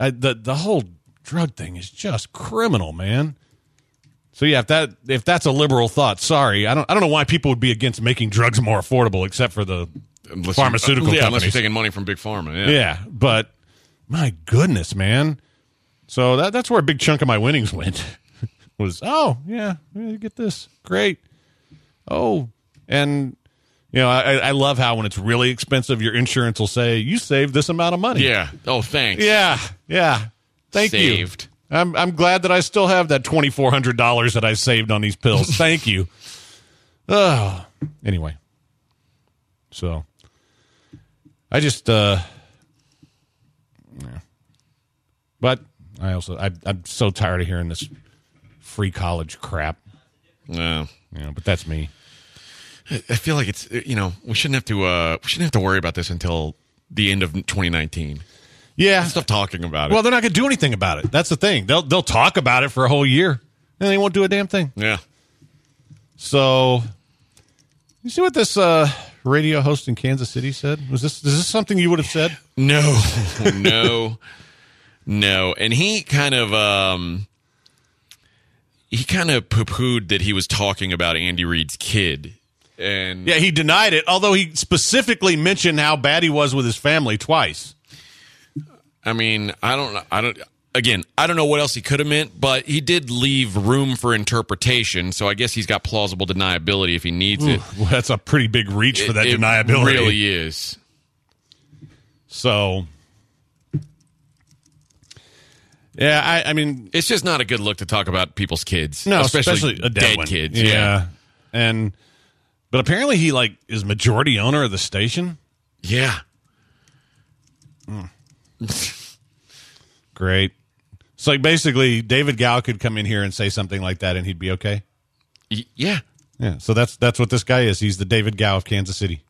[SPEAKER 3] I, the the whole drug thing is just criminal, man. So yeah, if that if that's a liberal thought, sorry, I don't I don't know why people would be against making drugs more affordable, except for the
[SPEAKER 7] Unless
[SPEAKER 3] pharmaceutical
[SPEAKER 7] you, uh, yeah,
[SPEAKER 3] companies.
[SPEAKER 7] Unless you're taking money from Big Pharma. Yeah.
[SPEAKER 3] Yeah, but my goodness, man. So that that's where a big chunk of my winnings went. Was oh yeah, you get this great. Oh, and you know I, I love how when it's really expensive, your insurance will say you saved this amount of money.
[SPEAKER 7] Yeah. Oh, thanks.
[SPEAKER 3] Yeah, yeah. Thank
[SPEAKER 7] Saved.
[SPEAKER 3] you. I'm I'm glad that I still have that twenty-four hundred dollars that I saved on these pills. Thank you. Oh, anyway. So I just uh yeah. But I also I I'm so tired of hearing this free college crap.
[SPEAKER 7] No.
[SPEAKER 3] You know, but that's me.
[SPEAKER 7] I feel like it's, you know, we shouldn't have to uh we shouldn't have to worry about this until the end of twenty nineteen.
[SPEAKER 3] Yeah.
[SPEAKER 7] Stop talking about it.
[SPEAKER 3] Well, they're not going to do anything about it. That's the thing. They'll they'll talk about it for a whole year, and they won't do a damn thing.
[SPEAKER 7] Yeah.
[SPEAKER 3] So, you see what this uh, radio host in Kansas City said? Was this is this something you would have said?
[SPEAKER 7] No, no, no. And he kind of um, he kind of poo-pooed that he was talking about Andy Reid's kid. And
[SPEAKER 3] Yeah, he denied it, although he specifically mentioned how bad he was with his family twice.
[SPEAKER 7] I mean, I don't, I don't. Again, I don't know what else he could have meant, but he did leave room for interpretation. So I guess he's got plausible deniability if he needs it.
[SPEAKER 3] Well, that's a pretty big reach for that
[SPEAKER 7] It- it
[SPEAKER 3] deniability.
[SPEAKER 7] really is.
[SPEAKER 3] So, yeah, I, I mean,
[SPEAKER 7] It's just not a good look to talk about people's kids,
[SPEAKER 3] no,
[SPEAKER 7] especially,
[SPEAKER 3] especially, a dead,
[SPEAKER 7] dead
[SPEAKER 3] one.
[SPEAKER 7] kids.
[SPEAKER 3] Yeah.
[SPEAKER 7] Yeah,
[SPEAKER 3] and but apparently he like is majority owner of the station.
[SPEAKER 7] yeah.
[SPEAKER 3] Great. So like basically, David Gow could come in here and say something like that, and he'd be okay.
[SPEAKER 7] Y- yeah.
[SPEAKER 3] Yeah. So that's that's what this guy is. He's the David Gow of Kansas City.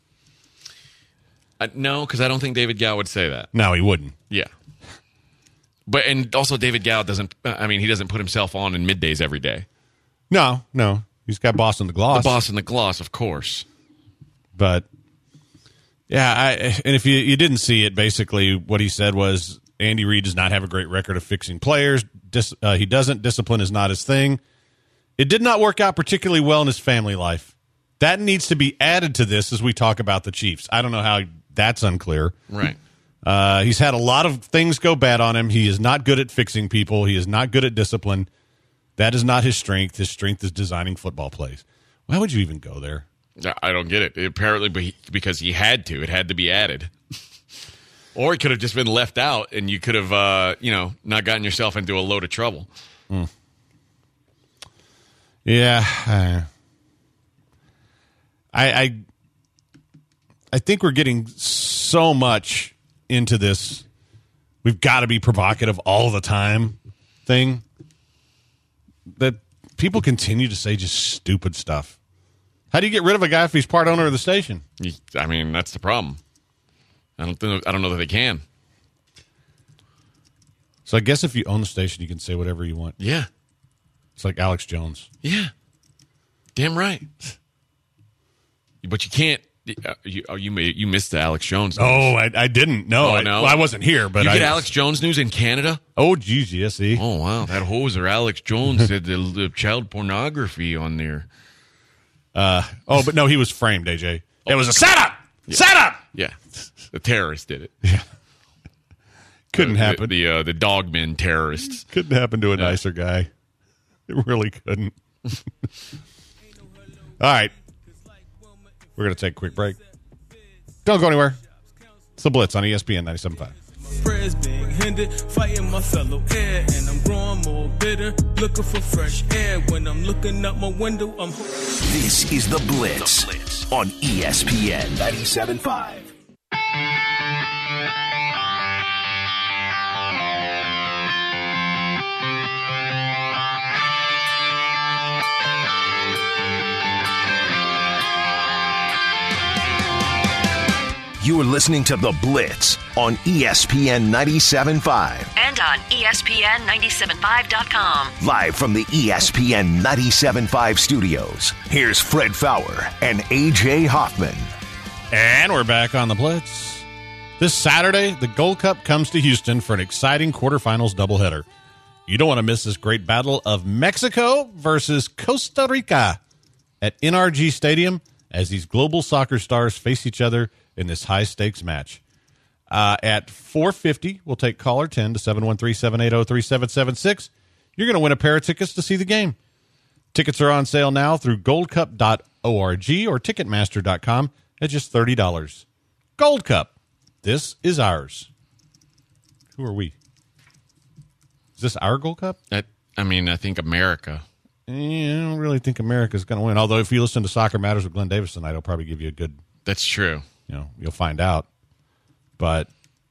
[SPEAKER 7] Uh, no, because I don't think David Gow would say that.
[SPEAKER 3] No, he wouldn't.
[SPEAKER 7] Yeah. But and also David Gow doesn't. I mean, he doesn't put himself on in middays every day.
[SPEAKER 3] No, no. He's got Boston the Gloss.
[SPEAKER 7] The boss and the gloss, of course.
[SPEAKER 3] But yeah, I, and if you you didn't see it, basically what he said was Andy Reid does not have a great record of fixing players. Dis, uh, he doesn't. Discipline is not his thing. It did not work out particularly well in his family life. That needs to be added to this as we talk about the Chiefs. I don't know how that's unclear.
[SPEAKER 7] Right.
[SPEAKER 3] Uh, he's had a lot of things go bad on him. He is not good at fixing people. He is not good at discipline. That is not his strength. His strength is designing football plays. Why would you even go there?
[SPEAKER 7] I don't get it. Apparently, be- because he had to. It had to be added. Or it could have just been left out, and you could have, uh, you know, not gotten yourself into a load of trouble.
[SPEAKER 3] Mm. Yeah, uh, I, I, I think we're getting so much into this. We've got to be provocative all the time thing that people continue to say just stupid stuff. How do you get rid of a guy if he's part owner of the station?
[SPEAKER 7] You, I mean, that's the problem. I don't. Think, I don't know that they can.
[SPEAKER 3] So I guess if you own the station, you can say whatever you want.
[SPEAKER 7] Yeah.
[SPEAKER 3] It's like Alex Jones.
[SPEAKER 7] Yeah. Damn right. But you can't. Uh, you oh, you, may, you missed the Alex Jones news.
[SPEAKER 3] Oh, I, I didn't. No,
[SPEAKER 7] Oh,
[SPEAKER 3] I,
[SPEAKER 7] no?
[SPEAKER 3] well, I wasn't here. But
[SPEAKER 7] you
[SPEAKER 3] I
[SPEAKER 7] get Alex Jones news in Canada?
[SPEAKER 3] Oh, geez, yes, see.
[SPEAKER 7] Oh, wow. That hoser Alex Jones said the, the child pornography on there.
[SPEAKER 3] Uh, oh, but no, he was framed, A J. It was a setup!
[SPEAKER 7] Yeah.
[SPEAKER 3] Setup!
[SPEAKER 7] Yeah. The terrorist did it.
[SPEAKER 3] Yeah. Couldn't
[SPEAKER 7] the,
[SPEAKER 3] happen.
[SPEAKER 7] The, the, uh, the dogmen terrorists.
[SPEAKER 3] Couldn't happen to a nicer guy. It really couldn't. All right. We're going to take a quick break. Don't go anywhere. It's the Blitz on E S P N ninety-seven point five.
[SPEAKER 8] Prayers being hindered, fighting my fellow air, and I'm growing more bitter, looking for fresh air. When I'm looking out my window, I'm.
[SPEAKER 5] This is the Blitz, the Blitz. On E S P N ninety-seven point five. You are listening to The Blitz on E S P N ninety-seven point five.
[SPEAKER 6] And on E S P N ninety-seven point five dot com.
[SPEAKER 5] Live from the E S P N ninety-seven point five studios, here's Fred Faour and A J Hoffman.
[SPEAKER 3] And we're back on the Blitz. This Saturday, the Gold Cup comes to Houston for an exciting quarterfinals doubleheader. You don't want to miss this great battle of Mexico versus Costa Rica at N R G Stadium as these global soccer stars face each other in this high-stakes match. Uh, at four fifty, we'll take caller ten to seven one three, seven eight zero, three seven seven six. You're going to win a pair of tickets to see the game. Tickets are on sale now through gold cup dot org or ticketmaster dot com at just thirty dollars. Gold Cup. This is ours. Who are we? Is this our Gold Cup?
[SPEAKER 7] I, I mean, I think America.
[SPEAKER 3] Eh, I don't really think America's going to win. Although if you listen to Soccer Matters with Glenn Davis tonight, he'll probably give you a good...
[SPEAKER 7] That's true.
[SPEAKER 3] You know, you'll find out. But,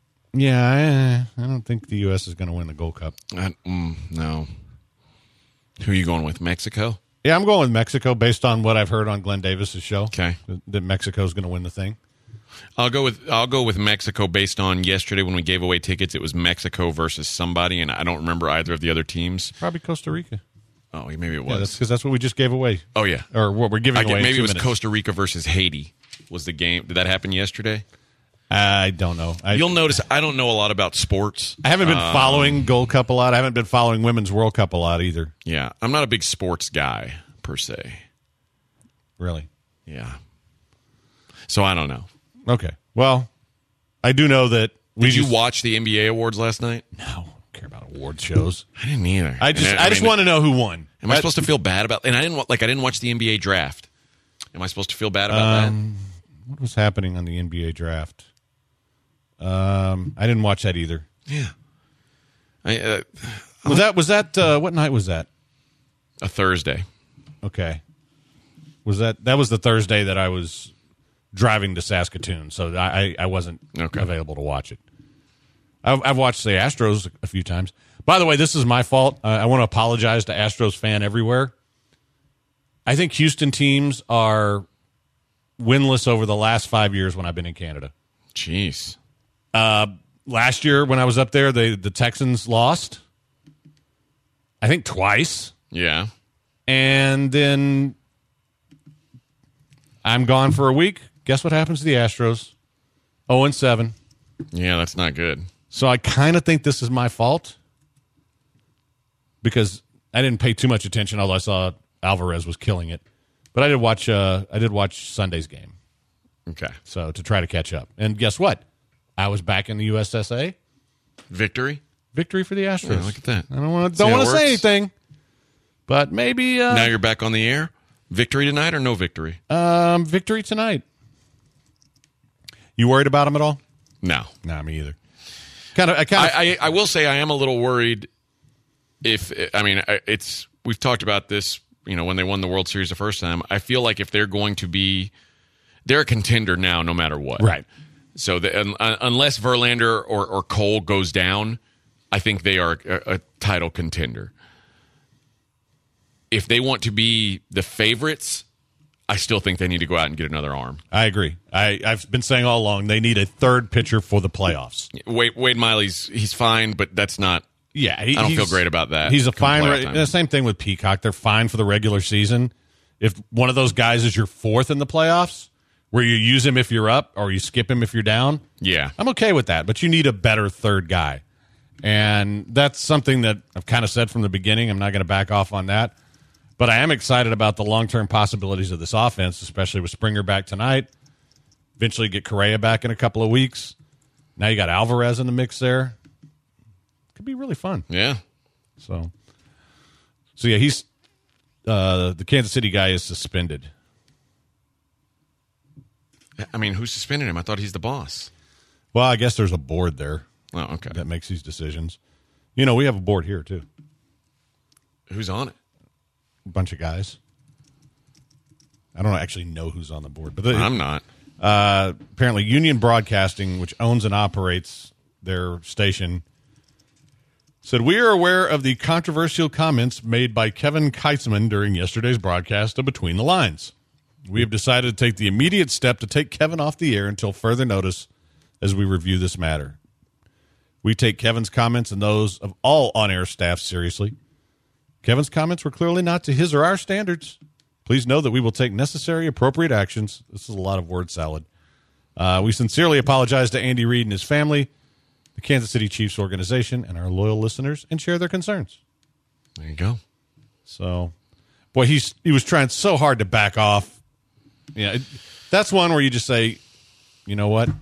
[SPEAKER 3] yeah, I, I don't think the U S is going to win the Gold Cup.
[SPEAKER 7] I, mm, no. Who are you going with, Mexico?
[SPEAKER 3] Yeah, I'm going with Mexico based on what I've heard on Glenn Davis's show.
[SPEAKER 7] Okay.
[SPEAKER 3] That Mexico's going to win the thing.
[SPEAKER 7] I'll go with I'll go with Mexico based on yesterday when we gave away tickets. It was Mexico versus somebody, and I don't remember either of the other teams.
[SPEAKER 3] Probably Costa Rica.
[SPEAKER 7] Oh, maybe it was.
[SPEAKER 3] Yeah, that's because that's what we just gave away.
[SPEAKER 7] Oh, yeah.
[SPEAKER 3] Or what we're giving
[SPEAKER 7] I get,
[SPEAKER 3] away.
[SPEAKER 7] Maybe
[SPEAKER 3] in two
[SPEAKER 7] it was
[SPEAKER 3] minutes.
[SPEAKER 7] Costa Rica versus Haiti was the game. Did that happen yesterday?
[SPEAKER 3] I don't know. I,
[SPEAKER 7] You'll notice I don't know a lot about sports.
[SPEAKER 3] I haven't been
[SPEAKER 7] Um,
[SPEAKER 3] following Gold Cup a lot. I haven't been following Women's World Cup a lot either.
[SPEAKER 7] Yeah, I'm not a big sports guy per se.
[SPEAKER 3] Really?
[SPEAKER 7] Yeah. So I don't know.
[SPEAKER 3] Okay. Well, I do know that we
[SPEAKER 7] Did you
[SPEAKER 3] just-
[SPEAKER 7] watch the N B A awards last night?
[SPEAKER 3] No, I don't care about award shows.
[SPEAKER 7] I didn't either.
[SPEAKER 3] I just
[SPEAKER 7] And
[SPEAKER 3] I, just
[SPEAKER 7] mean,
[SPEAKER 3] want to know who won.
[SPEAKER 7] Am I
[SPEAKER 3] That-
[SPEAKER 7] supposed to feel bad about? And I didn't wa- like. I didn't watch the N B A draft. Am I supposed to feel bad about
[SPEAKER 3] Um, what was happening on the N B A draft? Um, I didn't watch that either.
[SPEAKER 7] that? Yeah. I, uh,
[SPEAKER 3] Was that was that uh, what night was that?
[SPEAKER 7] a Thursday.
[SPEAKER 3] Okay. Was that that was the Thursday that I was driving to Saskatoon, so I I, I wasn't
[SPEAKER 7] Okay.
[SPEAKER 3] available to watch it. I've, I've watched the Astros a few times. By the way, this is my fault. Uh, I want to apologize to Astros fan everywhere. I think Houston teams are winless over the last five years when I've been in Canada.
[SPEAKER 7] Jeez.
[SPEAKER 3] Uh, last year when I was up there, they the Texans lost. I think twice.
[SPEAKER 7] Yeah.
[SPEAKER 3] And then I'm gone for a week. Guess what happens to the Astros? oh and seven.
[SPEAKER 7] Yeah, that's not good.
[SPEAKER 3] So I kind of think this is my fault because I didn't pay too much attention, although I saw Alvarez was killing it. But I did watch uh, I did watch Sunday's game.
[SPEAKER 7] Okay.
[SPEAKER 3] So to try to catch up. And guess what? I was back in the U S S A.
[SPEAKER 7] Victory?
[SPEAKER 3] Victory for the Astros.
[SPEAKER 7] Yeah, look at that.
[SPEAKER 3] I don't want to
[SPEAKER 7] See
[SPEAKER 3] don't
[SPEAKER 7] how
[SPEAKER 3] want
[SPEAKER 7] it
[SPEAKER 3] to say
[SPEAKER 7] works?
[SPEAKER 3] anything. But maybe uh,
[SPEAKER 7] Now you're back on the air? Victory tonight or no victory?
[SPEAKER 3] um, victory tonight. You worried about him at all?
[SPEAKER 7] No.
[SPEAKER 3] Nah, me either. Kind of. I kind of.
[SPEAKER 7] I, I, I will say I am a little worried if, I mean, I- it's, we've talked about this, you know, when they won the World Series the first time. I feel like if they're going to be, they're a contender now no matter what.
[SPEAKER 3] Right.
[SPEAKER 7] So the, un, unless Verlander or, or Cole goes down, I think they are a, a title contender. If they want to be the favorites, I still think they need to go out and get another arm.
[SPEAKER 3] I agree. I, I've been saying all along they need a third pitcher for the playoffs.
[SPEAKER 7] Wade, Wade Miley's he's fine, but that's not.
[SPEAKER 3] Yeah, he,
[SPEAKER 7] I don't
[SPEAKER 3] he's-
[SPEAKER 7] feel great about that.
[SPEAKER 3] He's a
[SPEAKER 7] come
[SPEAKER 3] fine.
[SPEAKER 7] playoff
[SPEAKER 3] Re-
[SPEAKER 7] time.
[SPEAKER 3] the same thing with Peacock. They're fine for the regular season. If one of those guys is your fourth in the playoffs, where you use him if you're up or you skip him if you're down,
[SPEAKER 7] Yeah.
[SPEAKER 3] I'm okay with that. But you need a better third guy, and that's something that I've kind of said from the beginning. I'm not going to back off on that. But I am excited about the long-term possibilities of this offense, especially with Springer back tonight. Eventually get Correa back in a couple of weeks. Now you got Alvarez in the mix there. Could be really fun.
[SPEAKER 7] Yeah.
[SPEAKER 3] So, so yeah, he's uh, the Kansas City guy is suspended.
[SPEAKER 7] I mean, who suspended him? I thought he's the boss.
[SPEAKER 3] Well, I guess there's a board there
[SPEAKER 7] Oh, okay.
[SPEAKER 3] that makes these decisions. You know, we have a board here too.
[SPEAKER 7] Who's on it?
[SPEAKER 3] A bunch of guys. I don't actually know who's on the board, but the,
[SPEAKER 7] I'm not.
[SPEAKER 3] Uh, apparently, Union Broadcasting, which owns and operates their station, said, "We are aware of the controversial comments made by Kevin Keitzman during yesterday's broadcast of Between the Lines. We have decided to take the immediate step to take Kevin off the air until further notice as we review this matter. We take Kevin's comments and those of all on-air staff seriously. Kevin's comments were clearly not to his or our standards. Please know that we will take necessary, appropriate actions." This is a lot of word salad. Uh, we sincerely apologize to Andy Reid and his family, the Kansas City Chiefs organization, and our loyal listeners, and share their concerns.
[SPEAKER 7] There you go.
[SPEAKER 3] So, boy, he's he was trying so hard to back off. Yeah, it, that's one where you just say, you know what?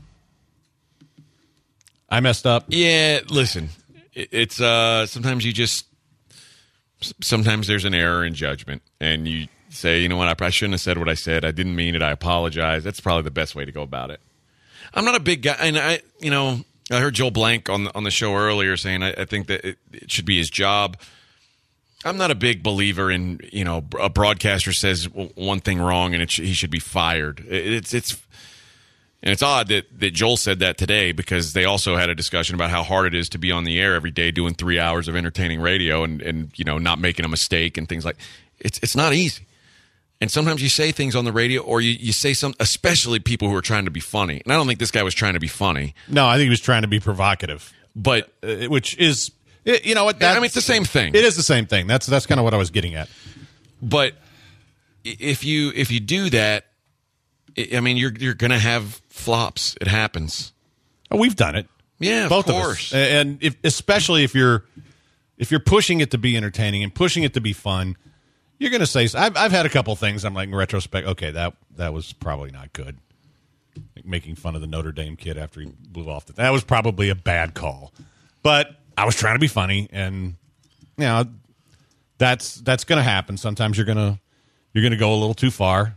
[SPEAKER 3] I messed up.
[SPEAKER 7] Yeah, listen, it, it's uh, sometimes you just sometimes there's an error in judgment, and you say, you know what, I probably shouldn't have said what I said. I didn't mean it. I apologize. That's probably the best way to go about it. I'm not a big guy, and I, you know, I heard Joel Blank on the, on the show earlier saying I, I think that it, it should be his job. I'm not a big believer in, you know, a broadcaster says one thing wrong and it sh- he should be fired. It, it's it's and it's odd that, that Joel said that today, because they also had a discussion about how hard it is to be on the air every day doing three hours of entertaining radio and, and you know, not making a mistake and things like it's it's not easy. And sometimes you say things on the radio, or you, you say some, especially people who are trying to be funny. And I don't think this guy was trying to be funny.
[SPEAKER 3] No, I think he was trying to be provocative,
[SPEAKER 7] but
[SPEAKER 3] uh, which is, you know what?
[SPEAKER 7] I mean, it's the same thing.
[SPEAKER 3] It is the same thing. That's that's kind of what I was getting at.
[SPEAKER 7] But if you if you do that, I mean, you're you're going to have flops. It happens.
[SPEAKER 3] Oh, we've done it.
[SPEAKER 7] Yeah, of
[SPEAKER 3] both
[SPEAKER 7] course.
[SPEAKER 3] of us. And if, especially if you're if you're pushing it to be entertaining and pushing it to be fun. You're going to say, I've, I've had a couple things. I'm like, in retrospect, okay, that that was probably not good. Like making fun of the Notre Dame kid after he blew off. The, that was probably a bad call. But I was trying to be funny, and you know, that's that's going to happen. Sometimes you're going to you're going to go a little too far.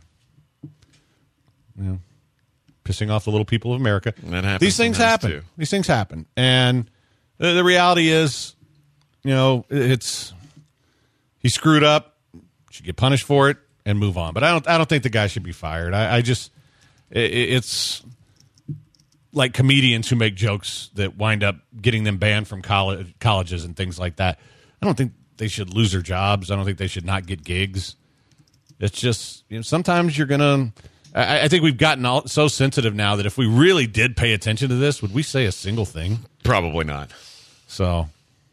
[SPEAKER 3] You know, pissing off the little people of America.
[SPEAKER 7] That happens.
[SPEAKER 3] These things happen.
[SPEAKER 7] Too.
[SPEAKER 3] These things happen, and the, the reality is, you know, it's he screwed up. Should get punished for it and move on. But I don't. I don't think the guy should be fired. I, I just, it, it's like comedians who make jokes that wind up getting them banned from college, colleges and things like that. I don't think they should lose their jobs. I don't think they should not get gigs. It's just, you know, sometimes you're gonna. I, I think we've gotten all, so sensitive now that if we really did pay attention to this, would we say a single thing?
[SPEAKER 7] Probably not.
[SPEAKER 3] So.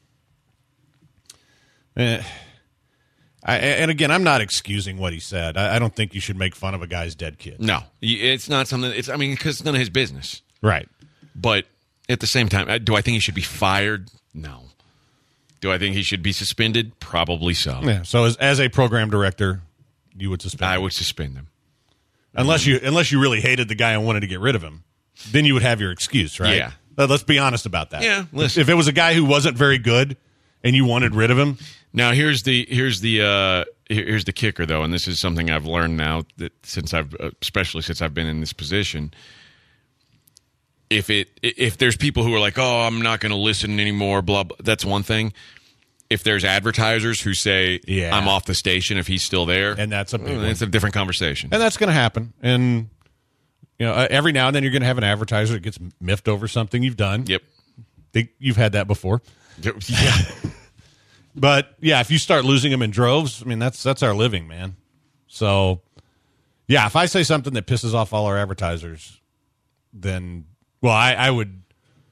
[SPEAKER 3] Eh. I, and again, I'm not excusing what he said. I, I don't think you should make fun of a guy's dead kid.
[SPEAKER 7] No, it's not something. It's I mean, because it's none of his business,
[SPEAKER 3] right?
[SPEAKER 7] But at the same time, do I think he should be fired? No. Do I think he should be suspended? Probably so.
[SPEAKER 3] Yeah. So as as a program director, you would suspend.
[SPEAKER 7] I
[SPEAKER 3] him.
[SPEAKER 7] would suspend him,
[SPEAKER 3] unless you unless you really hated the guy and wanted to get rid of him. Then you would have your excuse, right?
[SPEAKER 7] Yeah.
[SPEAKER 3] But let's be honest about that.
[SPEAKER 7] Yeah. Listen.
[SPEAKER 3] If it was a guy who wasn't very good and you wanted rid of him.
[SPEAKER 7] Now here's the here's the uh, here's the kicker though, and this is something I've learned now that since I've especially since I've been in this position. If it if there's people who are like, oh, I'm not going to listen anymore, blah, blah, that's one thing. If there's advertisers who say,
[SPEAKER 3] yeah.
[SPEAKER 7] I'm off the station if he's still there,
[SPEAKER 3] and that's a big
[SPEAKER 7] well,
[SPEAKER 3] one.
[SPEAKER 7] it's a different conversation,
[SPEAKER 3] and that's going to happen. And you know, every now and then you're going to have an advertiser that gets miffed over something you've done.
[SPEAKER 7] Yep,
[SPEAKER 3] think you've had that before.
[SPEAKER 7] Yeah.
[SPEAKER 3] But yeah, if you start losing them in droves, I mean that's that's our living, man. So yeah, if I say something that pisses off all our advertisers, then well, I, I would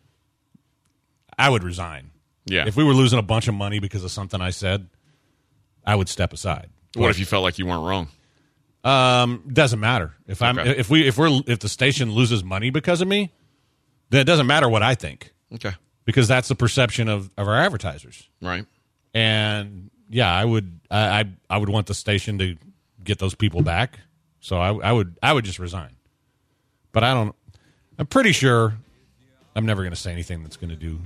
[SPEAKER 3] I would resign.
[SPEAKER 7] Yeah.
[SPEAKER 3] If we were losing a bunch of money because of something I said, I would step aside.
[SPEAKER 7] What
[SPEAKER 3] but,
[SPEAKER 7] if you felt like you weren't wrong?
[SPEAKER 3] Um, doesn't matter. If I'm
[SPEAKER 7] Okay.
[SPEAKER 3] if we if we're if the station loses money because of me, then it doesn't matter what I think.
[SPEAKER 7] Okay.
[SPEAKER 3] Because that's the perception of, of our advertisers.
[SPEAKER 7] Right.
[SPEAKER 3] And yeah, I would I, I I would want the station to get those people back. So I, I would I would just resign. But I don't. I'm pretty sure I'm never going to say anything that's going to do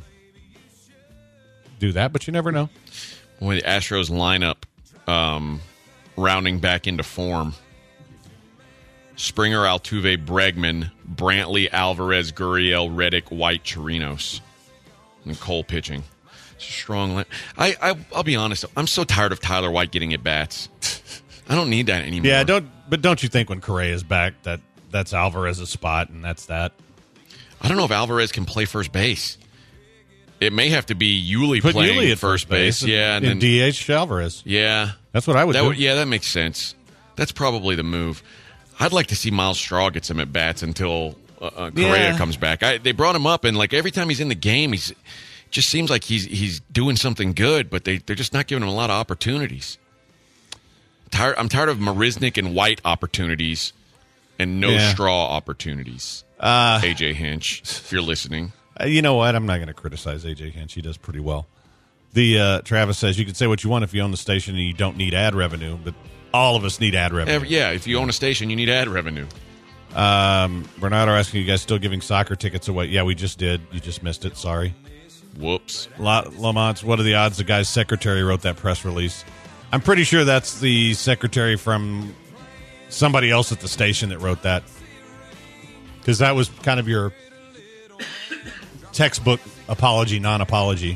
[SPEAKER 3] do that. But you never know.
[SPEAKER 7] When the Astros lineup um, rounding back into form: Springer, Altuve, Bregman, Brantley, Alvarez, Gurriel, Reddick, White, Chirinos, and Cole pitching. Strong line. I, I I'll be honest. I'm so tired of Tyler White getting at bats. I don't need that anymore.
[SPEAKER 3] Yeah, don't. But don't you think when Correa is back that that's Alvarez's spot and that's that?
[SPEAKER 7] I don't know if Alvarez can play first base. It may have to be Yuli
[SPEAKER 3] Put
[SPEAKER 7] playing
[SPEAKER 3] Yuli at
[SPEAKER 7] first base.
[SPEAKER 3] and,
[SPEAKER 7] Yeah, and,
[SPEAKER 3] and
[SPEAKER 7] then
[SPEAKER 3] D H Alvarez.
[SPEAKER 7] Yeah,
[SPEAKER 3] that's what I would
[SPEAKER 7] that
[SPEAKER 3] do.
[SPEAKER 7] Would, yeah, that makes sense. That's probably the move. I'd like to see Miles Straw get some at bats until uh, uh, Correa
[SPEAKER 3] Yeah.
[SPEAKER 7] comes back. I, they brought him up, and like every time he's in the game, he's just seems like he's he's doing something good, but they they're just not giving him a lot of opportunities. Tired, I'm tired of Marisnik and White opportunities, and no
[SPEAKER 3] Yeah.
[SPEAKER 7] straw opportunities.
[SPEAKER 3] Uh,
[SPEAKER 7] A J Hinch, if you're listening.
[SPEAKER 3] Uh, you know what? I'm not going to criticize A J Hinch. He does pretty well. The uh, Travis says you can say what you want if you own the station and you don't need ad revenue, but all of us need ad revenue.
[SPEAKER 7] Every, yeah, if you own a station, you need ad revenue.
[SPEAKER 3] Um, Bernardo asking you guys still giving soccer tickets away. Yeah, we just did. You just missed it. Sorry.
[SPEAKER 7] Whoops.
[SPEAKER 3] La- Lamont, what are the odds the guy's secretary wrote that press release? I'm pretty sure that's the secretary from somebody else at the station that wrote that. Because that was kind of your textbook apology, non-apology.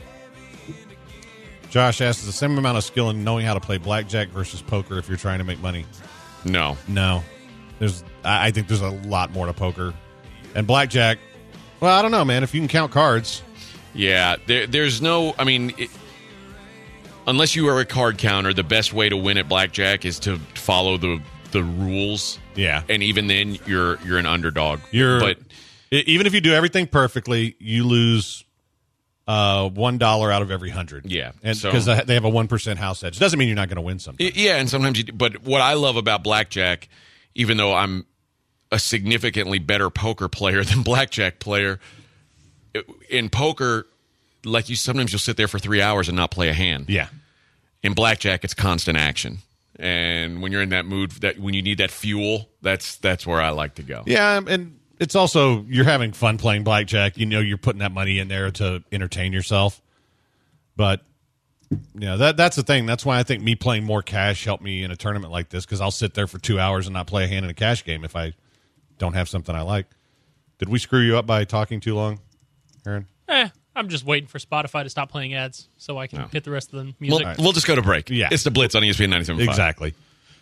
[SPEAKER 3] Josh asks, the same amount of skill in knowing how to play blackjack versus poker if you're trying to make money?
[SPEAKER 7] No.
[SPEAKER 3] No. There's, I I think there's a lot more to poker. And blackjack, well, I don't know, man. If you can count cards.
[SPEAKER 7] Yeah, there, there's no, I mean, it, unless you are a card counter, the best way to win at blackjack is to follow the the rules.
[SPEAKER 3] Yeah.
[SPEAKER 7] And even then, you're you're an underdog.
[SPEAKER 3] You're,
[SPEAKER 7] but
[SPEAKER 3] even if you do everything perfectly, you lose uh, one dollar out of every hundred.
[SPEAKER 7] Yeah,
[SPEAKER 3] and
[SPEAKER 7] so-
[SPEAKER 3] because they have a one percent house edge, doesn't mean you're not going to win something.
[SPEAKER 7] Yeah, and sometimes you. But what I love about blackjack, even though I'm a significantly better poker player than blackjack player, in poker, like you, sometimes you'll sit there for three hours and not play a hand.
[SPEAKER 3] Yeah.
[SPEAKER 7] In blackjack, it's constant action, and when you're in that mood, that when you need that fuel, that's that's where I like to go.
[SPEAKER 3] Yeah, and it's also you're having fun playing blackjack. You know, you're putting that money in there to entertain yourself. But yeah, that that's the thing. That's why I think me playing more cash helped me in a tournament like this, because I'll sit there for two hours and not play a hand in a cash game if I don't have something I like. Did we screw you up by talking too long, Aaron?
[SPEAKER 9] Eh, I'm just waiting for Spotify to stop playing ads so I can
[SPEAKER 7] No.
[SPEAKER 9] hit the rest of the
[SPEAKER 7] We'll,
[SPEAKER 9] music.
[SPEAKER 7] we'll just go to break.
[SPEAKER 3] Yeah.
[SPEAKER 7] It's the Blitz on E S P N ninety-seven point five.
[SPEAKER 3] Exactly.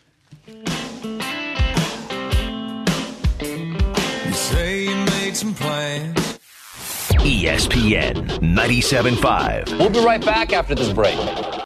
[SPEAKER 8] You say you made some plans.
[SPEAKER 5] E S P N ninety-seven point five.
[SPEAKER 1] We'll be right back after this break.